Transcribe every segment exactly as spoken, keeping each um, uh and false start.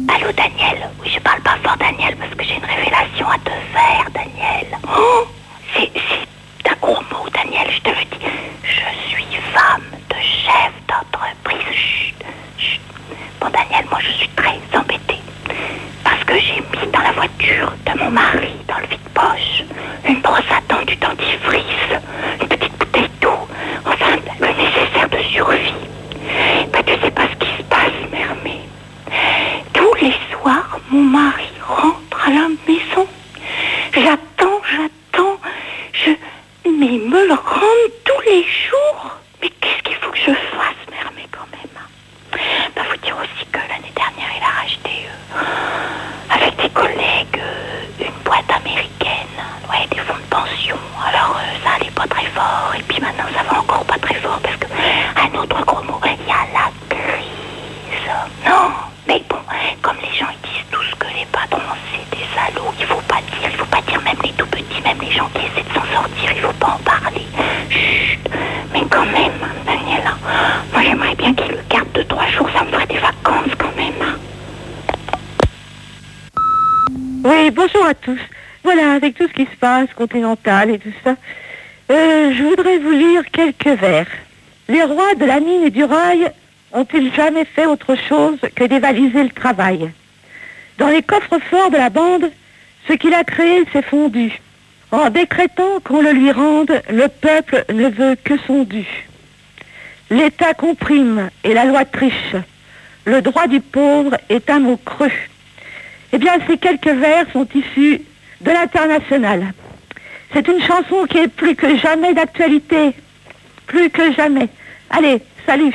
Allô Daniel? Oui, je parle pas fort Daniel parce que j'ai une révélation à te faire Daniel. Oh, c'est, c'est un gros mot Daniel, je te le dis. Je suis femme de chef d'entreprise. Chut, chut. Bon Daniel, moi je suis très embêtée parce que j'ai mis dans la voiture de mon mari, dans le vide-poche, une brosse à dents, du dentifrice, une petite bouteille d'eau, enfin le nécessaire de survie. Ben tu sais pas ce qui se passe, Mermé. Tous les soirs, mon mari rentre à la maison. J'attends, j'attends, je... Mais il me le rend tous les jours. Mais qu'est-ce qu'il faut que je fasse, Mermé, quand même? Bah, faut dire aussi que l'année dernière, il a racheté, euh, avec des collègues, euh, une boîte américaine, ouais, des fonds de pension. Alors, euh, ça allait pas très fort. Et puis maintenant, ça va encore pas très fort parce que, un autre gros mot, il y a la crise. Non, mais bon, comme les gens ils disent tous que les patrons, c'est des salauds, il faut pas dire, il faut pas dire, même les tout petits, même les gens qui essaient de s'en sortir, il faut pas en parler. Chut, mais quand même, Daniela, moi j'aimerais bien qu'il le garde deux, trois jours, ça me ferait des vacances quand même. Oui, bonjour à tous. Voilà, avec tout ce qui se passe, Continental et tout ça, euh, je voudrais vous lire quelques vers. Les rois de la mine et du rail ont-ils jamais fait autre chose que dévaliser le travail? Dans les coffres forts de la bande, ce qu'il a créé s'est fondu. En décrétant qu'on le lui rende, le peuple ne veut que son dû. L'État comprime et la loi triche. Le droit du pauvre est un mot creux. Eh bien, ces quelques vers sont issus de l'Internationale. C'est une chanson qui est plus que jamais d'actualité. Plus que jamais. Allez, salut.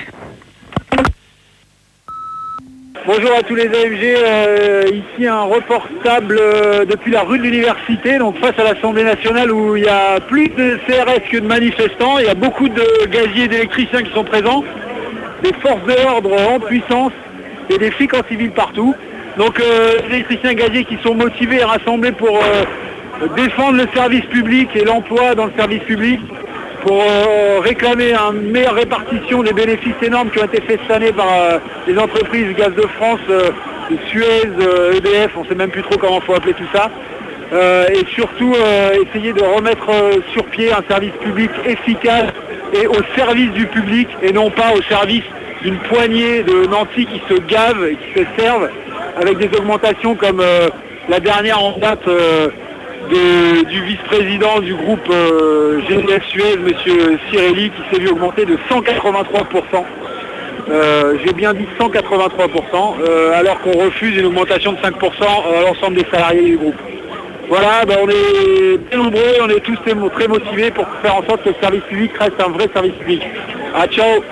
Bonjour à tous les A F G, euh, ici un reportable euh, depuis la rue de l'Université, donc face à l'Assemblée nationale où il y a plus de C R S que de manifestants, il y a beaucoup de gaziers et d'électriciens qui sont présents, des forces de l'ordre en puissance et des flics en civil partout. Donc euh, les électriciens gaziers qui sont motivés et rassemblés pour euh, défendre le service public et l'emploi dans le service public, pour euh, réclamer une meilleure répartition des bénéfices énormes qui ont été faits cette année par euh, les entreprises Gaz de France, euh, Suez, euh, E D F, on ne sait même plus trop comment il faut appeler tout ça. Euh, et surtout euh, essayer de remettre euh, sur pied un service public efficace et au service du public et non pas au service d'une poignée de nantis qui se gavent et qui se servent avec des augmentations comme euh, la dernière en date euh, De, du vice-président du groupe euh, G D F Suez, M. Cirelli, qui s'est vu augmenter de cent quatre-vingt-trois pour cent. Euh, J'ai bien dit cent quatre-vingt-trois pour cent, euh, alors qu'on refuse une augmentation de cinq pour cent à l'ensemble des salariés du groupe. Voilà, ben on est très nombreux, on est tous très motivés pour faire en sorte que le service public reste un vrai service public. Ah, ciao.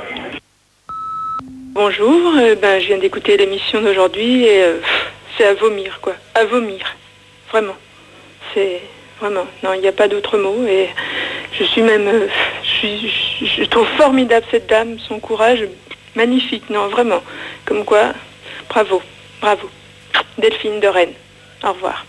Bonjour, euh, ben, je viens d'écouter l'émission d'aujourd'hui et euh, c'est à vomir, quoi. À vomir, vraiment. C'est vraiment, non, il n'y a pas d'autre mot et je suis même, euh, je, suis, je, je trouve formidable cette dame, son courage, magnifique, non, vraiment. Comme quoi, bravo, bravo. Delphine de Rennes, au revoir.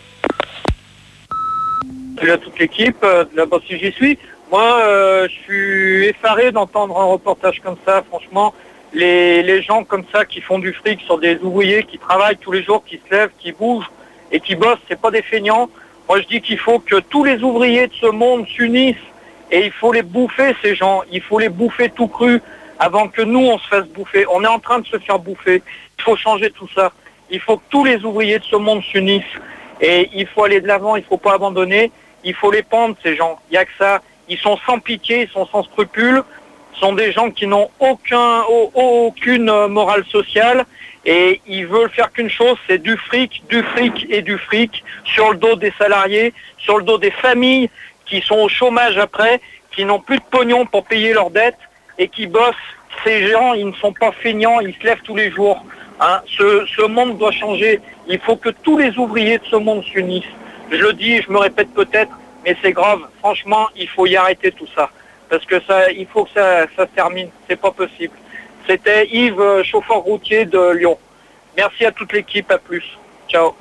Salut à toute l'équipe, euh, d'abord si j'y suis. Moi, euh, je suis effaré d'entendre un reportage comme ça, franchement. Les, les gens comme ça qui font du fric sur des ouvriers qui travaillent tous les jours, qui se lèvent, qui bougent et qui bossent, c'est pas des feignants. Moi, je dis qu'il faut que tous les ouvriers de ce monde s'unissent et il faut les bouffer, ces gens. Il faut les bouffer tout cru avant que nous, on se fasse bouffer. On est en train de se faire bouffer. Il faut changer tout ça. Il faut que tous les ouvriers de ce monde s'unissent et il faut aller de l'avant, il ne faut pas abandonner. Il faut les pendre, ces gens. Il n'y a que ça. Ils sont sans pitié, ils sont sans scrupules. Ce sont des gens qui n'ont aucun, aucune morale sociale. Et ils veulent faire qu'une chose, c'est du fric, du fric et du fric sur le dos des salariés, sur le dos des familles qui sont au chômage après, qui n'ont plus de pognon pour payer leurs dettes et qui bossent. Ces gens, ils ne sont pas feignants, ils se lèvent tous les jours. Hein. Ce, ce monde doit changer. Il faut que tous les ouvriers de ce monde s'unissent. Je le dis, je me répète peut-être, mais c'est grave. Franchement, il faut y arrêter tout ça. Parce que ça, il faut que ça, ça se termine. C'est pas possible. C'était Yves, chauffeur routier de Lyon. Merci à toute l'équipe, à plus. Ciao.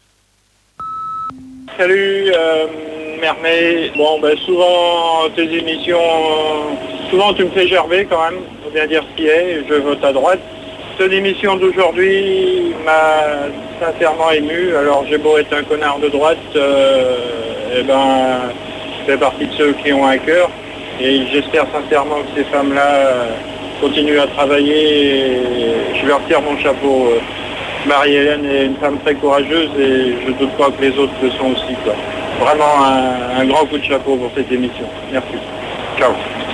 Salut, euh, Mermet. Bon, ben souvent, tes émissions, souvent tu me fais gerber quand même, faut bien dire ce qui est, je vote à droite. cette émission d'aujourd'hui m'a sincèrement ému. Alors j'ai beau être un connard de droite, euh, eh ben, je fais partie de ceux qui ont un cœur. Et j'espère sincèrement que ces femmes-là euh, continuent à travailler. Et je leur tire mon chapeau. Marie-Hélène est une femme très courageuse et je ne doute pas que les autres le sont aussi, quoi. Vraiment un, un grand coup de chapeau pour cette émission. Merci. Ciao.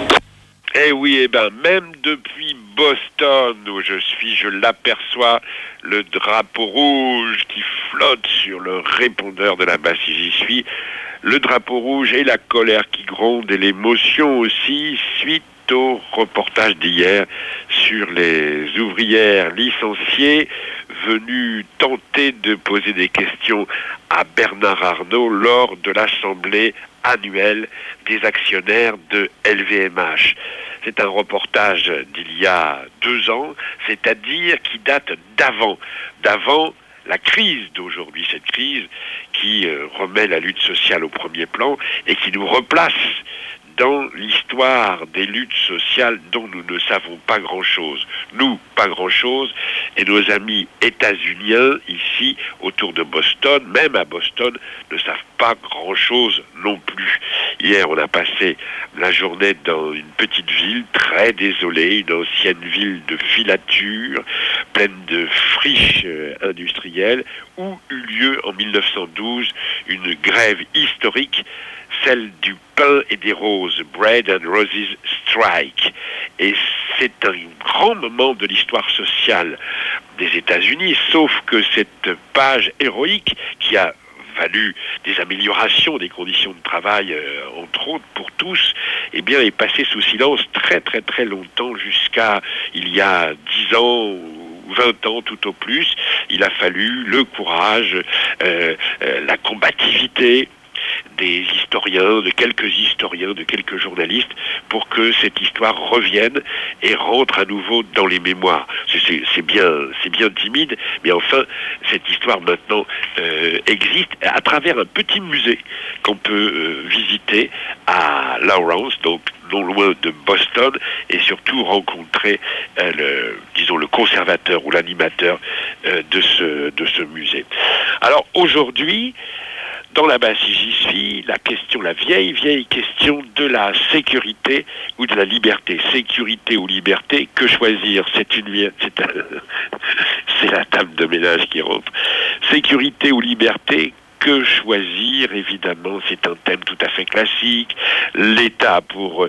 Eh oui, eh ben, même depuis Boston, où je suis, je l'aperçois, le drapeau rouge qui flotte sur le répondeur de la basse si j'y suis. Le drapeau rouge et la colère qui gronde et l'émotion aussi, suite au reportage d'hier sur les ouvrières licenciées venues tenter de poser des questions à Bernard Arnault lors de l'assemblée annuelle des actionnaires de L V M H. C'est un reportage d'il y a deux ans, c'est-à-dire qui date d'avant, d'avant la crise d'aujourd'hui, cette crise qui euh, remet la lutte sociale au premier plan et qui nous replace dans l'histoire des luttes sociales dont nous ne savons pas grand-chose. Nous, pas grand-chose, et nos amis états-uniens, ici, autour de Boston, même à Boston, ne savent pas grand-chose non plus. Hier, on a passé la journée dans une petite ville très désolée, une ancienne ville de filature, pleine de friches euh, industrielles, où eut lieu en mille neuf cent douze une grève historique, celle du pain et des roses, Bread and Roses Strike. Et c'est un grand moment de l'histoire sociale des États-Unis, sauf que cette page héroïque qui a valu des améliorations des conditions de travail, euh, entre autres pour tous, eh bien, est passée sous silence très très très longtemps, jusqu'à il y a dix ans ou vingt ans tout au plus. Il a fallu le courage, euh, euh, la combativité des historiens, de quelques historiens, de quelques journalistes, pour que cette histoire revienne et rentre à nouveau dans les mémoires. C'est, c'est, c'est bien, c'est bien timide, mais enfin, cette histoire maintenant euh, existe à travers un petit musée qu'on peut euh, visiter à Lawrence, donc non loin de Boston, et surtout rencontrer euh, le, disons, le conservateur ou l'animateur euh, de ce, de ce musée. Alors aujourd'hui, dans la basse, si j'y suis, la question, la vieille, vieille question de la sécurité ou de la liberté. Sécurité ou liberté, que choisir? C'est une, c'est, un, c'est la table de ménage qui rentre. Sécurité ou liberté, que choisir? Évidemment, c'est un thème tout à fait classique. L'État pour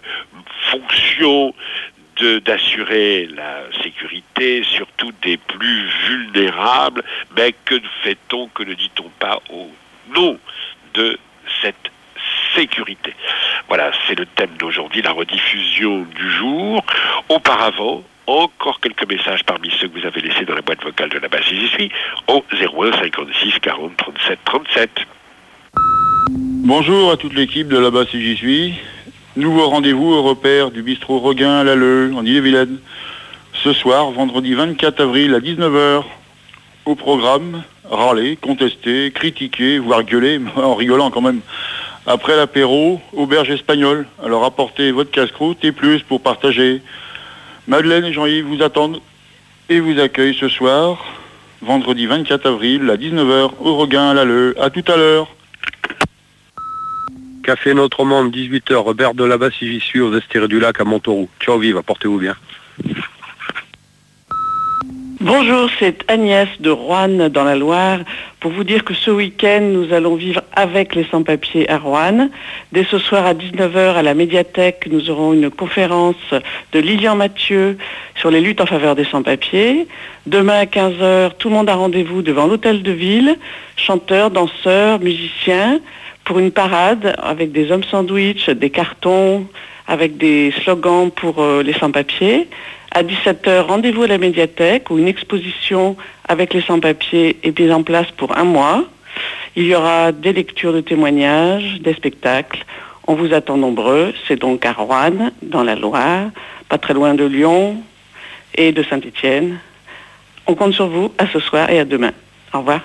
fonction De, d'assurer la sécurité, surtout des plus vulnérables, mais que fait-on, que ne dit-on pas au nom de cette sécurité? Voilà, c'est le thème d'aujourd'hui, la rediffusion du jour. Auparavant, encore quelques messages parmi ceux que vous avez laissés dans la boîte vocale de la basse si j'y suis, au zéro un cinquante-six quarante trente-sept trente-sept. Bonjour à toute l'équipe de la basse si j'y suis. Nouveau rendez-vous au repère du bistrot Regain à Lalleux, en Ille-et-Vilaine. Ce soir, vendredi vingt-quatre avril à dix-neuf heures. Au programme, râler, contester, critiquer, voire gueuler, en rigolant quand même. Après l'apéro, auberge espagnole. Alors apportez votre casse-croûte et plus pour partager. Madeleine et Jean-Yves vous attendent et vous accueillent ce soir, vendredi vingt-quatre avril à dix-neuf heures, au Regain à Lalleux. À tout à l'heure. Café Notre Monde, dix-huit heures, Robert de la Basse, si j'y suis, aux Estérés du Lac à Montauroux. Ciao, vive, portez-vous bien. Bonjour, c'est Agnès de Roanne dans la Loire pour vous dire que ce week-end, nous allons vivre avec les sans-papiers à Roanne. Dès ce soir à dix-neuf heures à la médiathèque, nous aurons une conférence de Lilian Mathieu sur les luttes en faveur des sans-papiers. Demain à quinze heures, tout le monde a rendez-vous devant l'hôtel de ville, chanteurs, danseurs, musiciens, pour une parade avec des hommes sandwich, des cartons, avec des slogans pour euh, les sans-papiers. À dix-sept heures, rendez-vous à la médiathèque où une exposition avec les sans-papiers est mise en place pour un mois. Il y aura des lectures de témoignages, des spectacles. On vous attend nombreux. C'est donc à Roanne, dans la Loire, pas très loin de Lyon et de Saint-Étienne. On compte sur vous. À ce soir et à demain. Au revoir.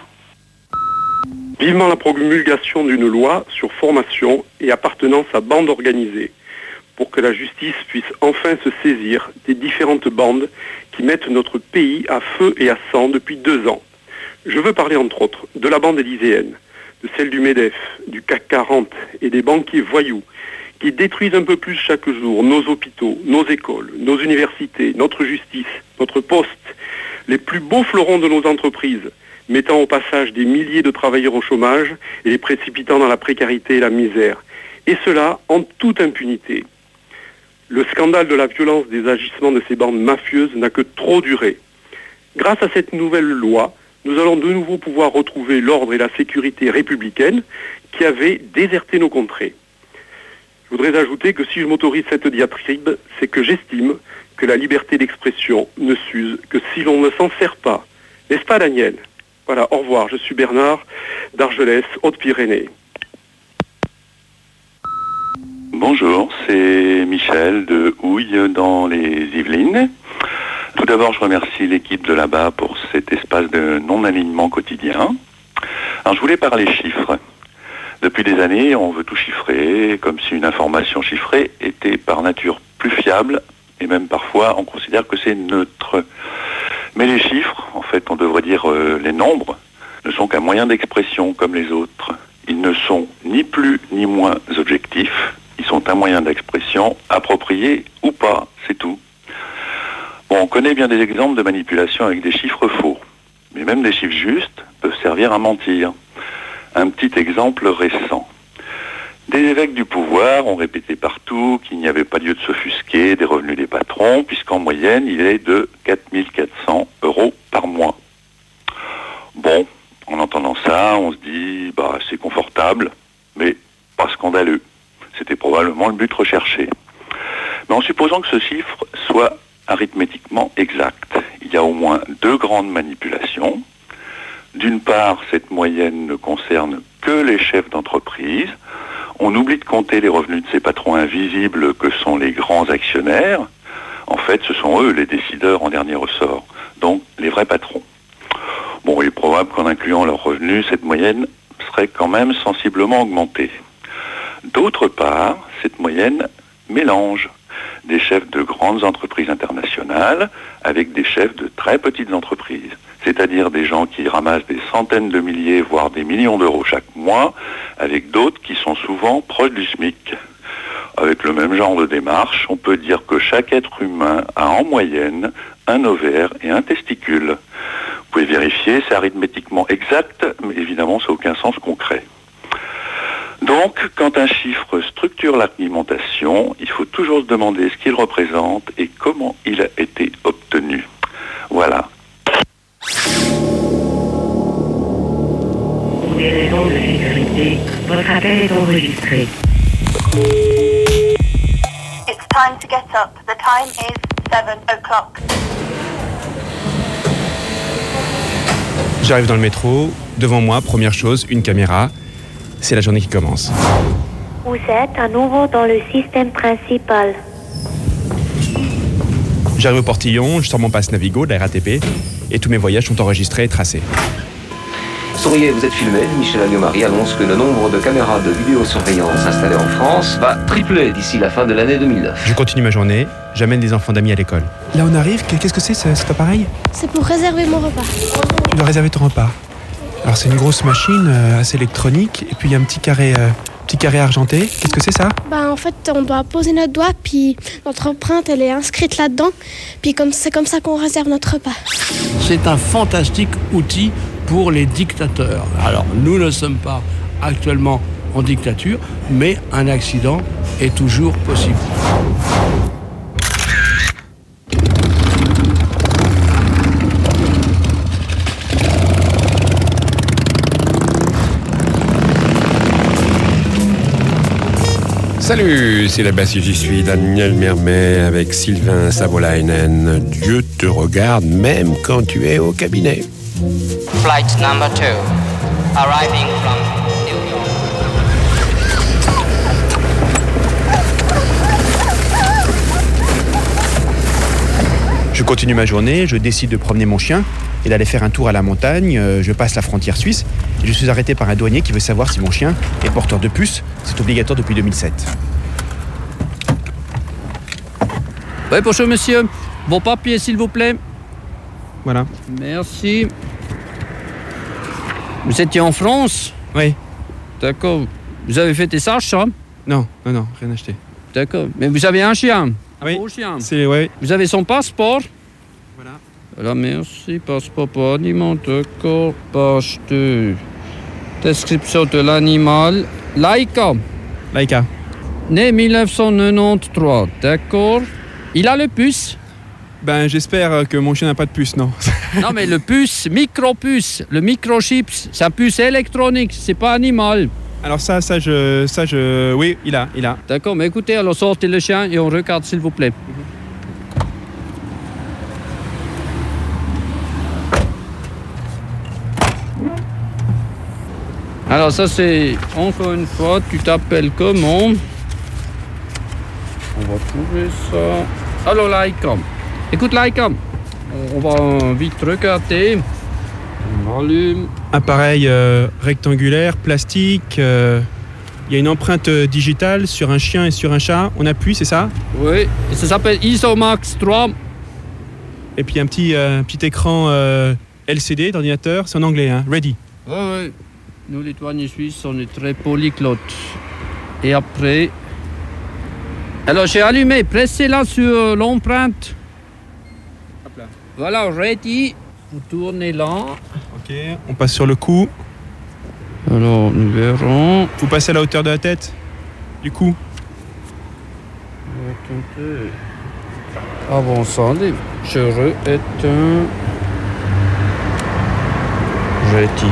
Vivement la promulgation d'une loi sur formation et appartenance à bande organisée. pour que la justice puisse enfin se saisir des différentes bandes qui mettent notre pays à feu et à sang depuis deux ans. Je veux parler entre autres de la bande élyséenne, de celle du MEDEF, du C A C quarante et des banquiers voyous qui détruisent un peu plus chaque jour nos hôpitaux, nos écoles, nos universités, notre justice, notre poste, les plus beaux fleurons de nos entreprises, mettant au passage des milliers de travailleurs au chômage et les précipitant dans la précarité et la misère. Et cela en toute impunité. Le scandale de la violence des agissements de ces bandes mafieuses n'a que trop duré. Grâce à cette nouvelle loi, nous allons de nouveau pouvoir retrouver l'ordre et la sécurité républicaine qui avaient déserté nos contrées. Je voudrais ajouter que si je m'autorise cette diatribe, c'est que j'estime que la liberté d'expression ne s'use que si l'on ne s'en sert pas. N'est-ce pas, Daniel ? Voilà, au revoir. Je suis Bernard d'Argelès, Haute-Pyrénées. Bonjour, c'est Michel de Houille dans les Yvelines. Tout d'abord, je remercie l'équipe de là-bas pour cet espace de non-alignement quotidien. Alors, je voulais parler chiffres. Depuis des années, on veut tout chiffrer, comme si une information chiffrée était par nature plus fiable, et même parfois, on considère que c'est neutre. Mais les chiffres, en fait, on devrait dire euh, les nombres, ne sont qu'un moyen d'expression comme les autres. Ils ne sont ni plus ni moins objectifs, ils sont un moyen d'expression approprié ou pas, c'est tout. Bon, on connaît bien des exemples de manipulation avec des chiffres faux, mais même des chiffres justes peuvent servir à mentir. Un petit exemple récent. Des évêques du pouvoir ont répété partout qu'il n'y avait pas lieu de s'offusquer des revenus des patrons, puisqu'en moyenne, il est de quatre mille quatre cents euros par mois. Bon, en entendant ça, on se dit, bah, c'est confortable, mais pas scandaleux. C'était probablement le but recherché. Mais en supposant que ce chiffre soit arithmétiquement exact, il y a au moins deux grandes manipulations. D'une part, cette moyenne ne concerne que les chefs d'entreprise. On oublie de compter les revenus de ces patrons invisibles que sont les grands actionnaires. En fait, ce sont eux les décideurs en dernier ressort, donc les vrais patrons. Bon, il est probable qu'en incluant leurs revenus, cette moyenne serait quand même sensiblement augmentée. D'autre part, cette moyenne mélange des chefs de grandes entreprises internationales avec des chefs de très petites entreprises, c'est-à-dire des gens qui ramassent des centaines de milliers, voire des millions d'euros chaque mois, avec d'autres qui sont souvent proches du SMIC. Avec le même genre de démarche, on peut dire que chaque être humain a en moyenne un ovaire et un testicule. Vous pouvez vérifier, c'est arithmétiquement exact, mais évidemment, ça n'a aucun sens concret. Donc, quand un chiffre structure l'argumentation, il faut toujours se demander ce qu'il représente et comment il a été obtenu. Voilà. Pour des raisons de sécurité, votre appel est enregistré. It's time to get up. The time is seven o'clock. J'arrive dans le métro, devant moi, première chose, une caméra. C'est la journée qui commence. Vous êtes à nouveau dans le système principal. J'arrive au portillon, je sors mon passe Navigo de la R A T P et tous mes voyages sont enregistrés et tracés. Souriez, vous êtes filmé. Michel Alliot-Marie annonce que le nombre de caméras de vidéosurveillance installées en France va tripler d'ici la fin de l'année deux mille neuf. Je continue ma journée, j'amène des enfants d'amis à l'école. Là on arrive, qu'est-ce que c'est cet appareil ? C'est pour réserver mon repas. Tu dois réserver ton repas. Alors c'est une grosse machine euh, assez électronique et puis il y a un petit carré, euh, petit carré argenté. Qu'est-ce que c'est ça ? Bah en fait on doit poser notre doigt puis notre empreinte elle est inscrite là-dedans. Puis comme c'est comme ça qu'on réserve notre repas. C'est un fantastique outil pour les dictateurs. Alors nous ne sommes pas actuellement en dictature, mais un accident est toujours possible. Salut, c'est la basse, j'y suis Daniel Mermet avec Sylvain Savolainen. Dieu te regarde même quand tu es au cabinet. Flight number two, arriving from New York. Je continue ma journée, je décide de promener mon chien et d'aller faire un tour à la montagne. Je passe la frontière suisse et je suis arrêté par un douanier qui veut savoir si mon chien est porteur de puce. C'est obligatoire depuis deux mille sept. Oui, bonjour monsieur. Vos papiers, s'il vous plaît. Voilà. Merci. Vous étiez en France? Oui. D'accord. Vous avez fait des stages, ça? Non, non, non, rien acheté. D'accord. Mais vous avez un chien? Ah oui. Un beau chien. C'est, ouais. Vous avez son passeport? Voilà. Voilà, merci. Passeport pour animal, d'accord. Page deux. Description de l'animal. Laika. Laika. Né mille neuf cent quatre-vingt-treize, d'accord. Il a le puce? Ben, j'espère que mon chien n'a pas de puce, non. Non, mais le puce, micro-puce, le microchips, c'est un puce électronique, c'est pas animal. Alors ça, ça, je, ça, je, oui, il a, il a. D'accord, mais écoutez, alors sortez le chien et on regarde, s'il vous plaît. Alors ça, c'est, encore une fois, tu t'appelles comment? On va trouver ça. Alors, Laika. Écoute, Laika, on va vite regarder. On allume. Appareil euh, rectangulaire, plastique. Il euh, y a une empreinte digitale sur un chien et sur un chat. On appuie, c'est ça? Oui, et ça s'appelle ISOMAX trois. Et puis un petit, euh, petit écran euh, L C D d'ordinateur. C'est en anglais, hein? Ready. Oui, oui. Nous, les douaniers suisses, on est très polyglottes. Et après... Alors, j'ai allumé. Pressez là sur l'empreinte. Hop là. Voilà, ready. Vous tournez là. Ok, on passe sur le cou. Alors, nous verrons. Vous passez à la hauteur de la tête du cou. Attendez. Avançant. Je re-éteins. Ready.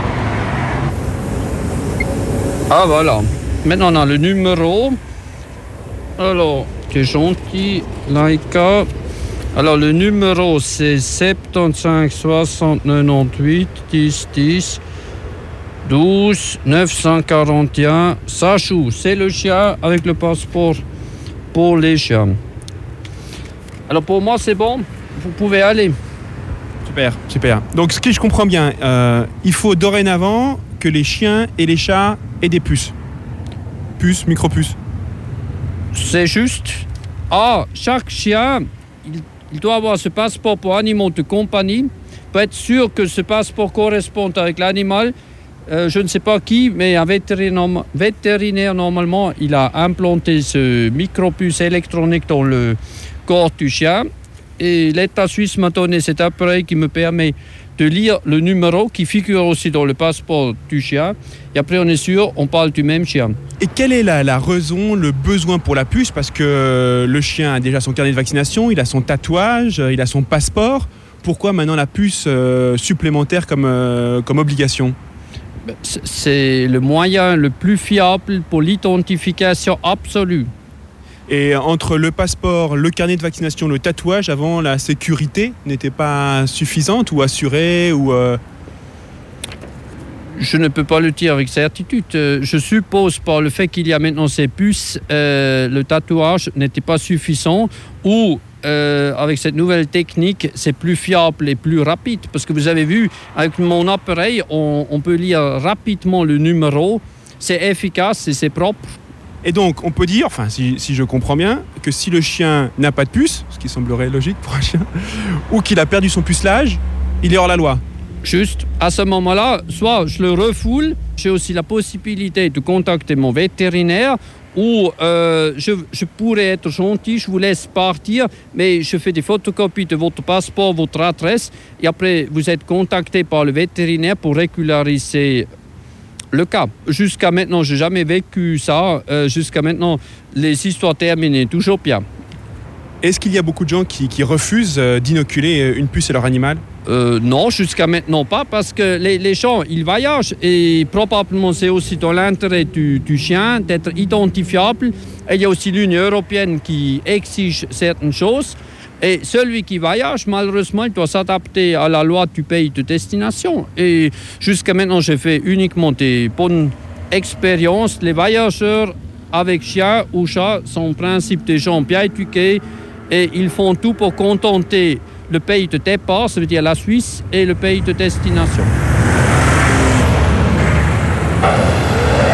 Ah, voilà. Maintenant, on a le numéro. Alors, t'es gentil, Laika. Alors, le numéro, c'est soixante-quinze soixante quatre-vingt-dix-huit dix dix douze neuf cent quarante et un. Sachou, c'est le chien avec le passeport pour les chiens. Alors, pour moi, c'est bon. Vous pouvez aller. Super, super. Donc, ce que je comprends bien, euh, il faut dorénavant que les chiens et les chats aient des puces. Puces, micro-puces. C'est juste. Ah, chaque chien, il, il doit avoir ce passeport pour animaux de compagnie pour être sûr que ce passeport corresponde avec l'animal. Euh, je ne sais pas qui, mais un vétérinaire, vétérinaire, normalement, il a implanté ce micro-puce électronique dans le corps du chien. Et l'État suisse m'a donné cet appareil qui me permet de lire le numéro qui figure aussi dans le passeport du chien. Et après, on est sûr, on parle du même chien. Et quelle est la, la raison, le besoin pour la puce? Parce que le chien a déjà son carnet de vaccination, il a son tatouage, il a son passeport. Pourquoi maintenant la puce euh, supplémentaire comme, euh, comme obligation? C'est le moyen le plus fiable pour l'identification absolue. Et entre le passeport, le carnet de vaccination, le tatouage, avant, la sécurité n'était pas suffisante ou assurée ou euh... Je ne peux pas le dire avec certitude. Je suppose par le fait qu'il y a maintenant ces puces, euh, le tatouage n'était pas suffisant ou euh, avec cette nouvelle technique, c'est plus fiable et plus rapide. Parce que vous avez vu, avec mon appareil, on, on peut lire rapidement le numéro. C'est efficace et c'est propre. Et donc, on peut dire, enfin, si, si je comprends bien, que si le chien n'a pas de puce, ce qui semblerait logique pour un chien, ou qu'il a perdu son pucelage, il est hors la loi. Juste, à ce moment-là, soit je le refoule, j'ai aussi la possibilité de contacter mon vétérinaire, ou euh, je, je pourrais être gentil, je vous laisse partir, mais je fais des photocopies de votre passeport, votre adresse, et après, vous êtes contacté par le vétérinaire pour régulariser le cas. Jusqu'à maintenant, je n'ai jamais vécu ça. Euh, jusqu'à maintenant, les histoires terminées, toujours bien. Est-ce qu'il y a beaucoup de gens qui, qui refusent d'inoculer une puce à leur animal? euh, Non, jusqu'à maintenant pas, parce que les, les gens, ils voyagent et probablement c'est aussi dans l'intérêt du, du chien d'être identifiable. Et il y a aussi l'Union européenne qui exige certaines choses. Et celui qui voyage, malheureusement, il doit s'adapter à la loi du pays de destination. Et jusqu'à maintenant, j'ai fait uniquement des bonnes expériences. Les voyageurs avec chien ou chat sont en principe des gens bien éduqués et ils font tout pour contenter le pays de départ, ça veut dire la Suisse, et le pays de destination.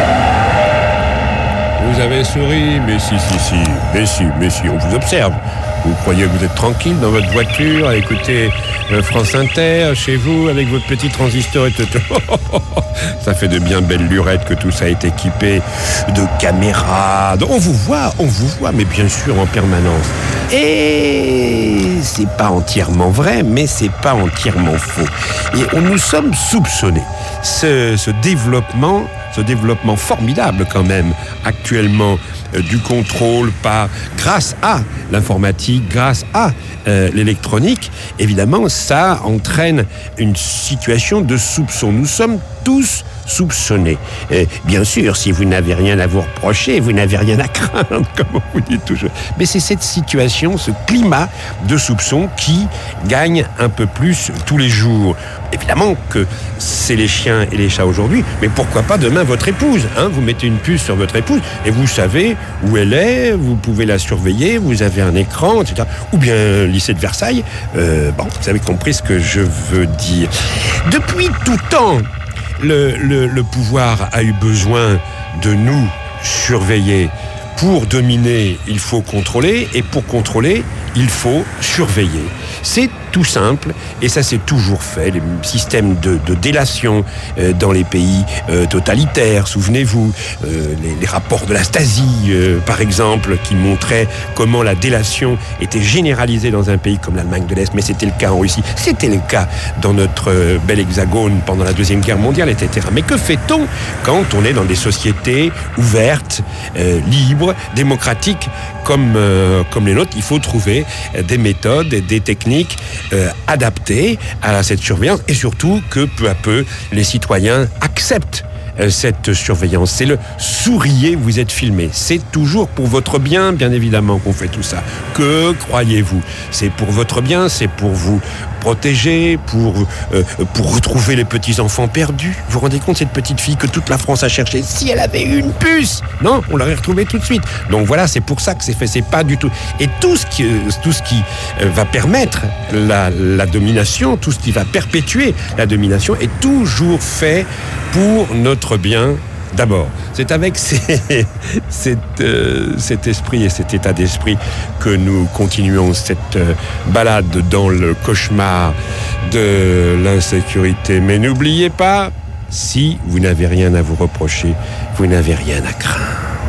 Vous avez souri, mais si, si, si, mais si, mais si, on vous observe. Vous croyez que vous êtes tranquille dans votre voiture à écouter euh, France Inter chez vous avec votre petit transistor et tout. Ça fait de bien belles lurettes que tout ça est équipé de caméras. On vous voit, on vous voit, mais bien sûr en permanence. Et c'est pas entièrement vrai, mais c'est pas entièrement faux. Et on, nous sommes soupçonnés. Ce, ce développement, ce développement formidable quand même actuellement euh, du contrôle par, grâce à l'informatique, grâce à euh, l'électronique, évidemment, ça entraîne une situation de soupçon. Nous sommes tous soupçonnés. Et bien sûr, si vous n'avez rien à vous reprocher, vous n'avez rien à craindre, comme on vous dit toujours. Mais c'est cette situation, ce climat de soupçon qui gagne un peu plus tous les jours. Évidemment que c'est les chiens et les chats aujourd'hui, mais pourquoi pas demain votre épouse, hein? Vous mettez une puce sur votre épouse et vous savez où elle est, vous pouvez la surveiller, vous avez un écran, et cetera. Ou bien le lycée de Versailles. Euh, bon, vous avez compris ce que je veux dire. Depuis tout temps, le, le, le pouvoir a eu besoin de nous surveiller. Pour dominer, il faut contrôler, et pour contrôler, il faut surveiller. C'est tout simple, et ça s'est toujours fait. Les systèmes de, de délation euh, dans les pays euh, totalitaires, souvenez-vous, euh, les, les rapports de la Stasi, euh, par exemple, qui montraient comment la délation était généralisée dans un pays comme l'Allemagne de l'Est, mais c'était le cas en Russie, c'était le cas dans notre euh, bel hexagone pendant la Deuxième Guerre mondiale, et cetera. Mais que fait-on quand on est dans des sociétés ouvertes, euh, libres, démocratiques, comme, euh, comme les nôtres? Il faut trouver des méthodes, des techniques euh, adaptées à cette surveillance, et surtout que peu à peu les citoyens acceptent euh, cette surveillance. C'est le souriez, vous êtes filmé. C'est toujours pour votre bien, bien évidemment, qu'on fait tout ça. Que croyez-vous? C'est pour votre bien, c'est pour vous protéger, pour, euh, pour retrouver les petits-enfants perdus. Vous vous rendez compte, cette petite fille que toute la France a cherchée, si elle avait eu une puce, non, on l'aurait retrouvée tout de suite. Donc voilà, c'est pour ça que c'est fait, c'est pas du tout. Et tout ce qui, tout ce qui va permettre la, la domination, tout ce qui va perpétuer la domination est toujours fait pour notre bien. D'abord, c'est avec ces, cet, euh, cet esprit et cet état d'esprit que nous continuons cette euh, balade dans le cauchemar de l'insécurité. Mais n'oubliez pas, si vous n'avez rien à vous reprocher, vous n'avez rien à craindre.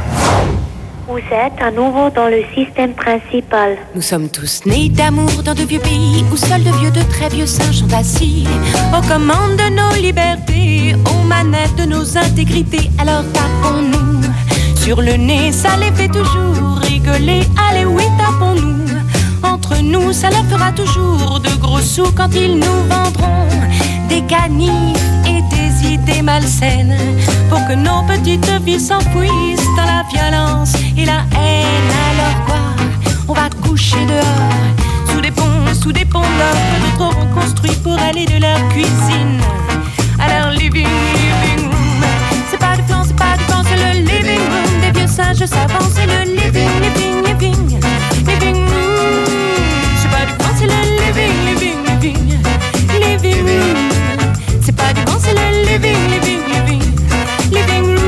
Vous êtes à nouveau dans le système principal. Nous sommes tous nés d'amour dans de vieux pays où seuls de vieux, de très vieux singes sont assis aux commandes de nos libertés, aux manettes de nos intégrités. Alors tapons-nous sur le nez, ça les fait toujours rigoler. Allez oui, tapons-nous entre nous, ça leur fera toujours de gros sous quand ils nous vendront des canifs et des idées malsaines pour que nos petites vies s'enfouissent dans la violence et la haine. Alors quoi? On va coucher dehors sous des ponts, sous des ponts d'or que d'autres auront construits pour aller de leur cuisine à leur living, living room. C'est pas du plan, c'est pas du plan, c'est le living room des vieux singes savants. C'est le living, living, living, living room. C'est pas du plan, c'est le living, living, living, living room. C'est pas du vent, c'est le living, living, living, living room.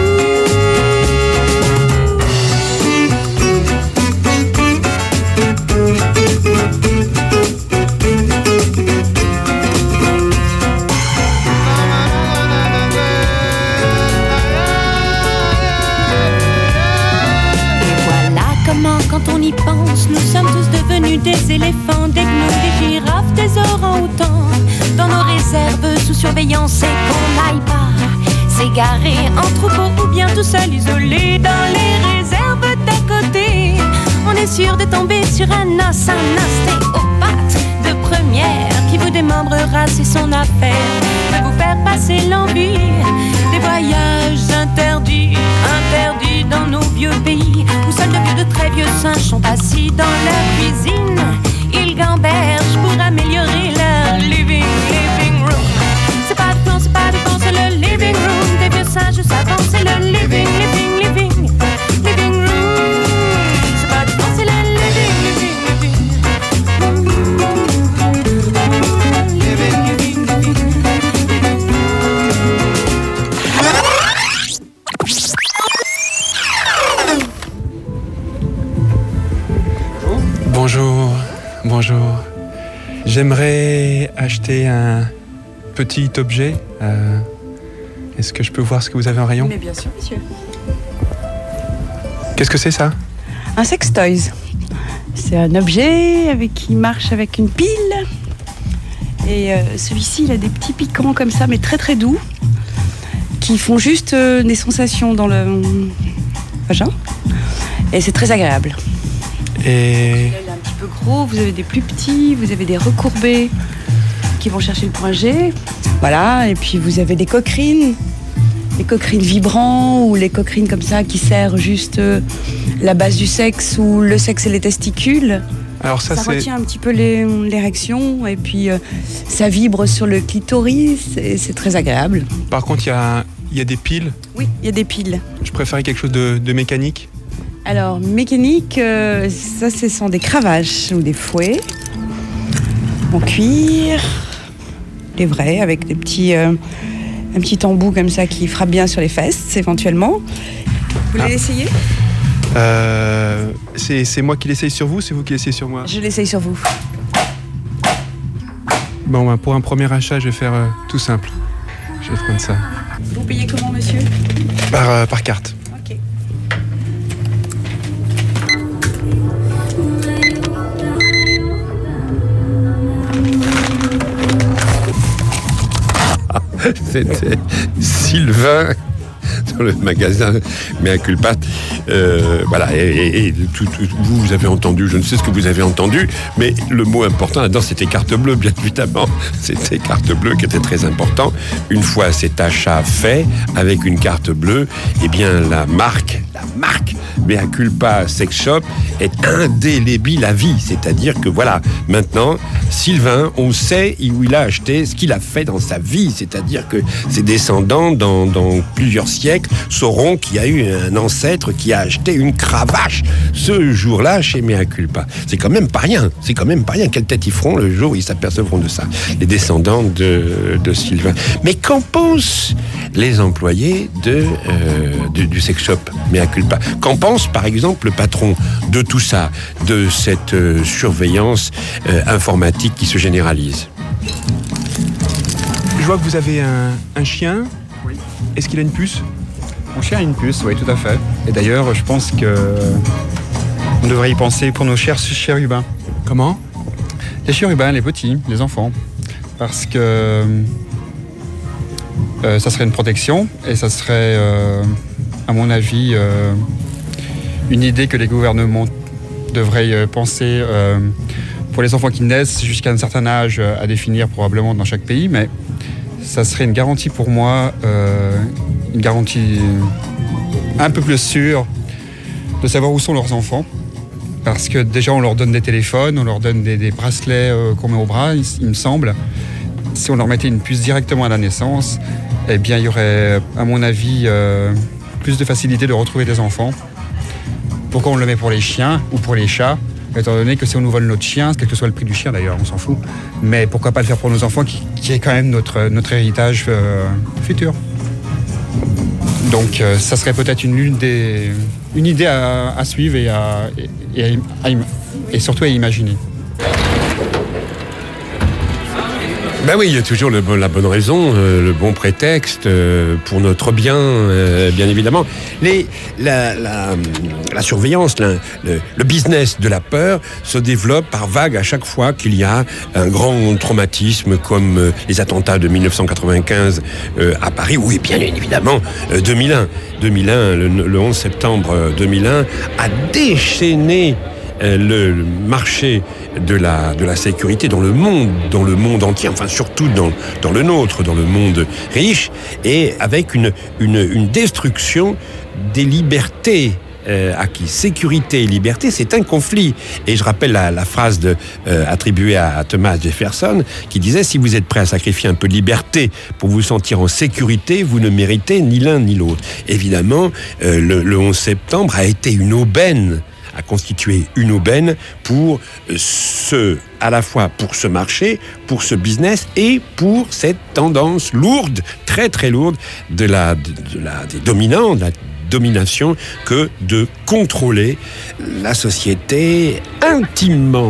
Et voilà comment, quand on y pense, nous sommes tous devenus des éléphants, des gnous, des girafes, des orang-outans. Dans nos réserves sous surveillance et qu'on n'aille pas s'égarer en troupeau ou bien tout seul isolé dans les réserves d'à côté. On est sûr de tomber sur un os, un ostéopathe de première qui vous démembrera, c'est son affaire de vous faire passer l'envie des voyages interdits, interdits dans nos vieux pays où seuls de vieux, de très vieux singes sont assis dans leur cuisine. Ils gambergent pour améliorer leur living, living room. C'est pas du plan, c'est pas du plan, c'est le living room des vieux singes savants. C'est le living, living, living, living room. C'est pas du plan, c'est le living, living, living, living, living, living. Bonjour. J'aimerais acheter un petit objet. Euh, est-ce que je peux voir ce que vous avez en rayon ? Mais bien sûr, monsieur. Qu'est-ce que c'est ça ? Un sextoys. C'est un objet avec, qui marche avec une pile. Et euh, celui-ci, il a des petits piquants comme ça, mais très très doux, qui font juste euh, des sensations dans le vagin. Et c'est très agréable. Et... Il est un petit peu gros, vous avez des plus petits, vous avez des recourbés qui vont chercher le point G. Voilà, et puis vous avez des coquerines. Les coquerines vibrants ou les coquerines comme ça qui serrent juste euh, la base du sexe ou le sexe et les testicules. Alors ça, ça c'est... retient un petit peu les, l'érection et puis euh, ça vibre sur le clitoris et c'est très agréable. Par contre, il y a, y a des piles. Oui, il y a des piles. Je préférais quelque chose de, de mécanique. Alors, mécanique, euh, ça, ce sont des cravaches ou des fouets en cuir, des vrais, avec des petits... Euh, un petit embout comme ça qui frappe bien sur les fesses, éventuellement. Vous voulez ah. l'essayer ? euh, c'est, c'est moi qui l'essaye sur vous, c'est vous qui l'essayez sur moi ? Je l'essaye sur vous. Bon, ben, pour un premier achat, je vais faire euh, tout simple. Je vais prendre ça. Vous payez comment, monsieur ? Par, euh, par carte. Ok. C'était Sylvain dans le magasin Mea Culpa. Euh, voilà, et, et, et tout, tout, vous, vous avez entendu, je ne sais ce que vous avez entendu, mais le mot important là-dedans, c'était carte bleue, bien évidemment. C'était carte bleue qui était très important. Une fois cet achat fait, avec une carte bleue, eh bien, la marque, la marque Mea Culpa Sex Shop est indélébile à vie. C'est-à-dire que voilà, maintenant, Sylvain, on sait où il a acheté, ce qu'il a fait dans sa vie. C'est-à-dire que ses descendants, dans, dans plusieurs siècles, sauront qu'il y a eu un ancêtre qui a acheté une cravache ce jour-là chez Mea Culpa. C'est quand même pas rien. C'est quand même pas rien. Quelle tête ils feront le jour où ils s'apercevront de ça, les descendants de, de Sylvain. Mais qu'en pensent les employés de, euh, du, du sex shop Mea Culpa ? Qu'en pense, par exemple, le patron de tout ça, de cette euh, surveillance euh, informatique qui se généralise ? Je vois que vous avez un, un chien. Oui. Est-ce qu'il a une puce ? Mon chien a une puce, oui, tout à fait. Et d'ailleurs, je pense que on devrait y penser pour nos chers chérubins. Comment ? Les chérubins, les petits, les enfants. Parce que euh, ça serait une protection et ça serait, euh, à mon avis, euh, une idée que les gouvernements devraient penser euh, pour les enfants qui naissent jusqu'à un certain âge à définir probablement dans chaque pays, mais ça serait une garantie pour moi, euh, une garantie un peu plus sûre de savoir où sont leurs enfants. Parce que déjà on leur donne des téléphones, on leur donne des, des bracelets euh, qu'on met au bras, il, il me semble. Si on leur mettait une puce directement à la naissance, eh bien il y aurait, à mon avis, euh, plus de facilité de retrouver des enfants. Pourquoi on le met pour les chiens ou pour les chats ? Étant donné que si on nous vole notre chien, quel que soit le prix du chien d'ailleurs, on s'en fout. Mais pourquoi pas le faire pour nos enfants qui, qui est quand même notre, notre héritage euh, futur. Donc euh, ça serait peut-être une, une, des, une idée à, à suivre et, à, et, à, à, et surtout à imaginer. Ben oui, il y a toujours le, la bonne raison, euh, le bon prétexte euh, pour notre bien, euh, bien évidemment. Les, la, la, la surveillance, la, le, le business de la peur se développe par vagues à chaque fois qu'il y a un grand traumatisme comme euh, les attentats de dix-neuf cent quatre-vingt-quinze euh, à Paris, oui, bien évidemment, euh, deux mille un. deux mille un, le, le onze septembre deux mille un, a déchaîné le marché de la, de la sécurité dans le monde, dans le monde entier, enfin surtout dans, dans le nôtre, dans le monde riche, et avec une, une, une destruction des libertés euh, acquises. Sécurité et liberté, c'est un conflit. Et je rappelle la, la phrase de, euh, attribuée à, à Thomas Jefferson, qui disait « Si vous êtes prêt à sacrifier un peu de liberté pour vous sentir en sécurité, vous ne méritez ni l'un ni l'autre. » Évidemment, euh, le, le onze septembre a été une aubaine a constitué une aubaine pour ce, à la fois pour ce marché, pour ce business et pour cette tendance lourde, très très lourde de la, de, de la des dominants, de la domination, que de contrôler la société intimement